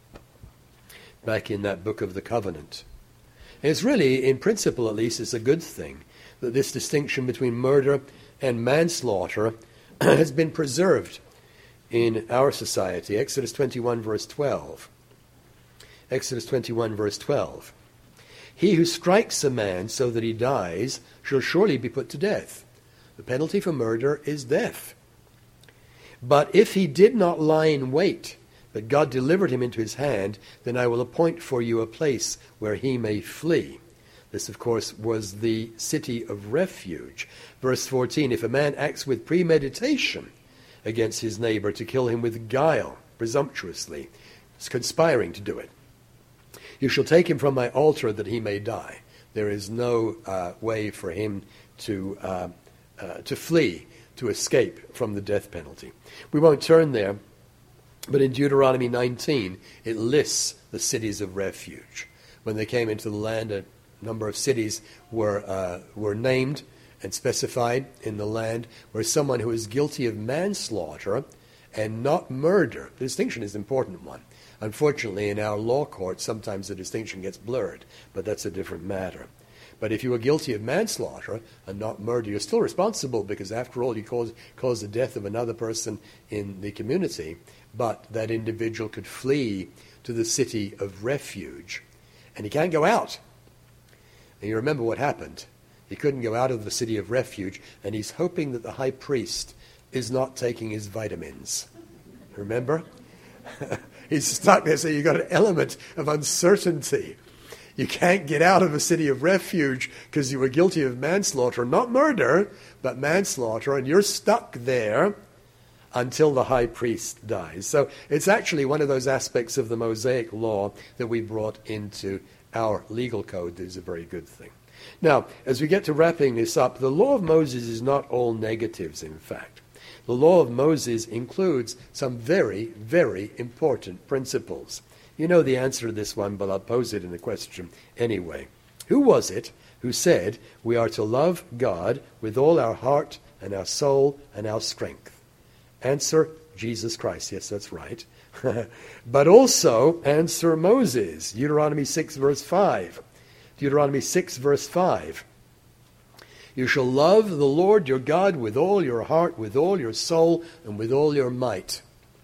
back in that book of the covenant. And it's really, in principle at least, it's a good thing that this distinction between murder and manslaughter has been preserved in our society. Exodus twenty-one, verse twelve. Exodus twenty-one, verse twelve. He who strikes a man so that he dies shall surely be put to death. The penalty for murder is death. But if he did not lie in wait, but God delivered him into his hand, then I will appoint for you a place where he may flee. This, of course, was the city of refuge. Verse fourteen, if a man acts with premeditation against his neighbor to kill him with guile, presumptuously, is conspiring to do it, you shall take him from my altar that he may die. There is no uh, way for him to uh, uh, to flee, to escape from the death penalty. We won't turn there, but in Deuteronomy nineteen, it lists the cities of refuge. When they came into the land, a number of cities were uh, were named and specified in the land where someone who is guilty of manslaughter and not murder, the distinction is an important one. Unfortunately, in our law courts, sometimes the distinction gets blurred, but that's a different matter. But if you are guilty of manslaughter and not murder, you're still responsible because, after all, you caused cause the death of another person in the community, but that individual could flee to the city of refuge. And he can't go out. And you remember what happened. He couldn't go out of the city of refuge, and he's hoping that the high priest is not taking his vitamins. Remember? He's stuck there, so you've got an element of uncertainty. You can't get out of a city of refuge because you were guilty of manslaughter, not murder, but manslaughter, and you're stuck there until the high priest dies. So it's actually one of those aspects of the Mosaic law that we brought into our legal code that is a very good thing. Now, as we get to wrapping this up, the law of Moses is not all negatives, in fact. The law of Moses includes some very, very important principles. You know the answer to this one, but I'll pose it in a question anyway. Who was it who said we are to love God with all our heart and our soul and our strength? Answer, Jesus Christ. Yes, that's right. But also answer Moses. Deuteronomy six, verse five. Deuteronomy six, verse five. You shall love the Lord your God with all your heart, with all your soul, and with all your might.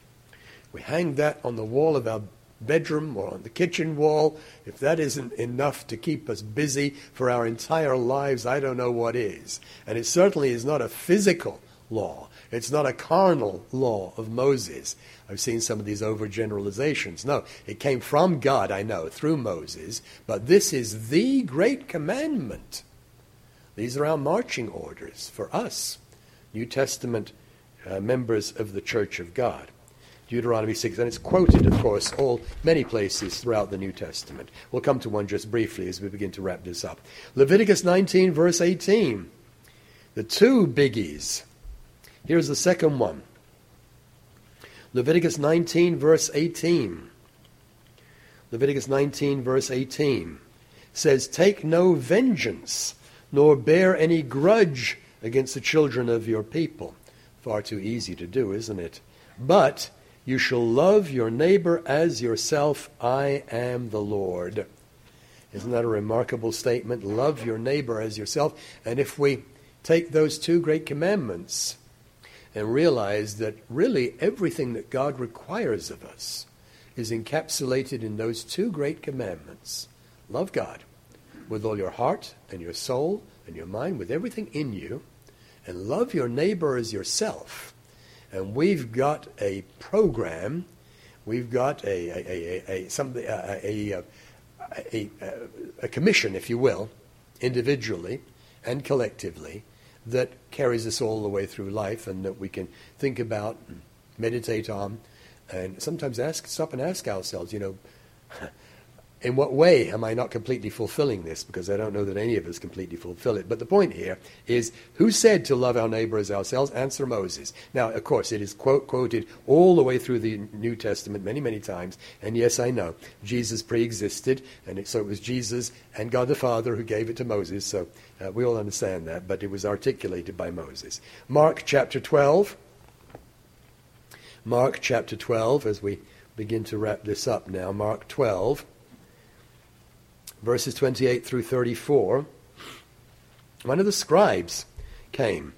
We hang that on the wall of our bedroom or on the kitchen wall. If that isn't enough to keep us busy for our entire lives, I don't know what is. And it certainly is not a physical law. It's not a carnal law of Moses. I've seen some of these overgeneralizations. No, it came from God, I know, through Moses. But this is the great commandment. These are our marching orders for us, New Testament uh, members of the Church of God. Deuteronomy six, and it's quoted, of course, all many places throughout the New Testament. We'll come to one just briefly as we begin to wrap this up. Leviticus nineteen, verse eighteen. The two biggies. Here's the second one. Leviticus nineteen, verse eighteen. Leviticus nineteen, verse eighteen says, take no vengeance, nor bear any grudge against the children of your people. Far too easy to do, isn't it? But you shall love your neighbor as yourself. I am the Lord. Isn't that a remarkable statement? Love your neighbor as yourself. And if we take those two great commandments and realize that really everything that God requires of us is encapsulated in those two great commandments. Love God with all your heart and your soul and your mind, with everything in you, and love your neighbor as yourself. And we've got a program, we've got a a a, a, something, a, a, a, a, a commission, if you will, individually and collectively, that carries us all the way through life, and that we can think about, and meditate on, and sometimes ask, stop and ask ourselves, you know, in what way am I not completely fulfilling this? Because I don't know that any of us completely fulfill it. But the point here is, who said to love our neighbor as ourselves? Answer, Moses. Now, of course, it is quote, quoted all the way through the New Testament many, many times. And yes, I know, Jesus pre-existed, and it, so it was Jesus and God the Father who gave it to Moses. So uh, we all understand that, but it was articulated by Moses. Mark chapter twelve. Mark chapter twelve, as we begin to wrap this up now. Mark twelve, verses twenty-eight through thirty-four. One of the scribes came,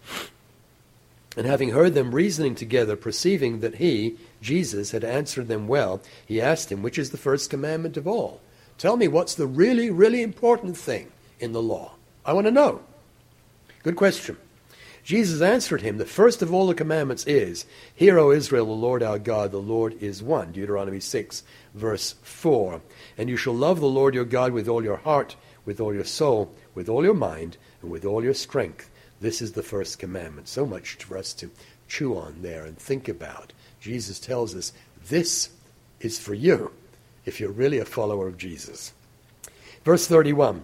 and having heard them reasoning together, perceiving that he, Jesus, had answered them well, he asked him, which is the first commandment of all? Tell me, what's the really, really important thing in the law? I want to know. Good question. Jesus answered him, the first of all the commandments is, Hear, O Israel, the Lord our God, the Lord is one. Deuteronomy six, verse four. And you shall love the Lord your God with all your heart, with all your soul, with all your mind, and with all your strength. This is the first commandment. So much for us to chew on there and think about. Jesus tells us this is for you if you're really a follower of Jesus. Verse thirty-one.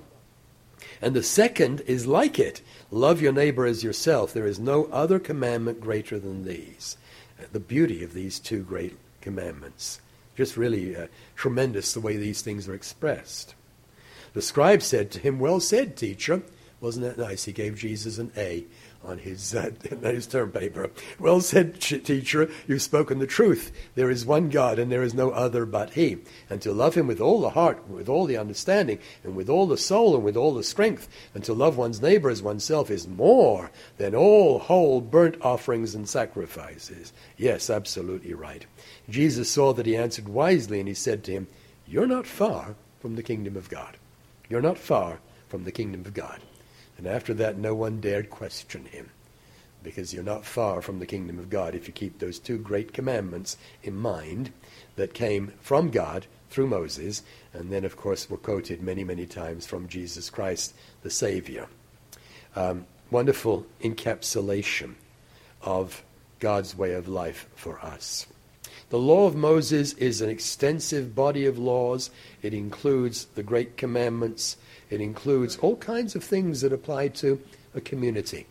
And the second is like it. Love your neighbor as yourself. There is no other commandment greater than these. The beauty of these two great commandments. Just really uh, tremendous the way these things are expressed. The scribe said to him, well said, teacher. Wasn't that nice? He gave Jesus an A on his, uh, his term paper. Well said, teacher, you've spoken the truth. There is one God, and there is no other but he. And to love him with all the heart, with all the understanding, and with all the soul, and with all the strength, and to love one's neighbor as oneself is more than all whole burnt offerings and sacrifices. Yes, absolutely right. Jesus saw that he answered wisely, and he said to him, you're not far from the kingdom of God. You're not far from the kingdom of God. And after that, no one dared question him, because you're not far from the kingdom of God if you keep those two great commandments in mind that came from God through Moses, and then, of course, were quoted many, many times from Jesus Christ, the Savior. Um, wonderful encapsulation of God's way of life for us. The law of Moses is an extensive body of laws. It includes the great commandments. It includes all kinds of things that apply to a community.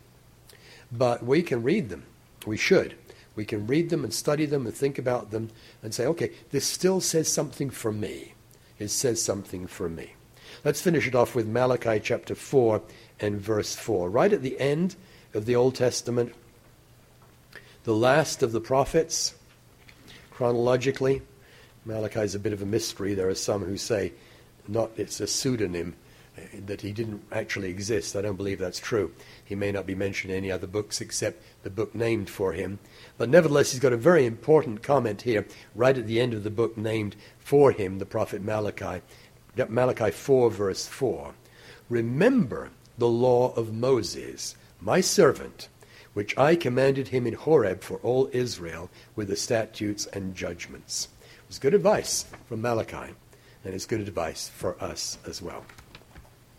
But we can read them. We should. We can read them and study them and think about them and say, okay, this still says something for me. It says something for me. Let's finish it off with Malachi chapter four and verse four. Right at the end of the Old Testament, the last of the prophets, chronologically. Malachi is a bit of a mystery. There are some who say not it's a pseudonym, that he didn't actually exist. I don't believe that's true. He may not be mentioned in any other books except the book named for him. But nevertheless, he's got a very important comment here, right at the end of the book named for him, the prophet Malachi. Malachi four, verse four. Remember the law of Moses, my servant, which I commanded him in Horeb for all Israel with the statutes and judgments. It was good advice from Malachi, and it's good advice for us as well.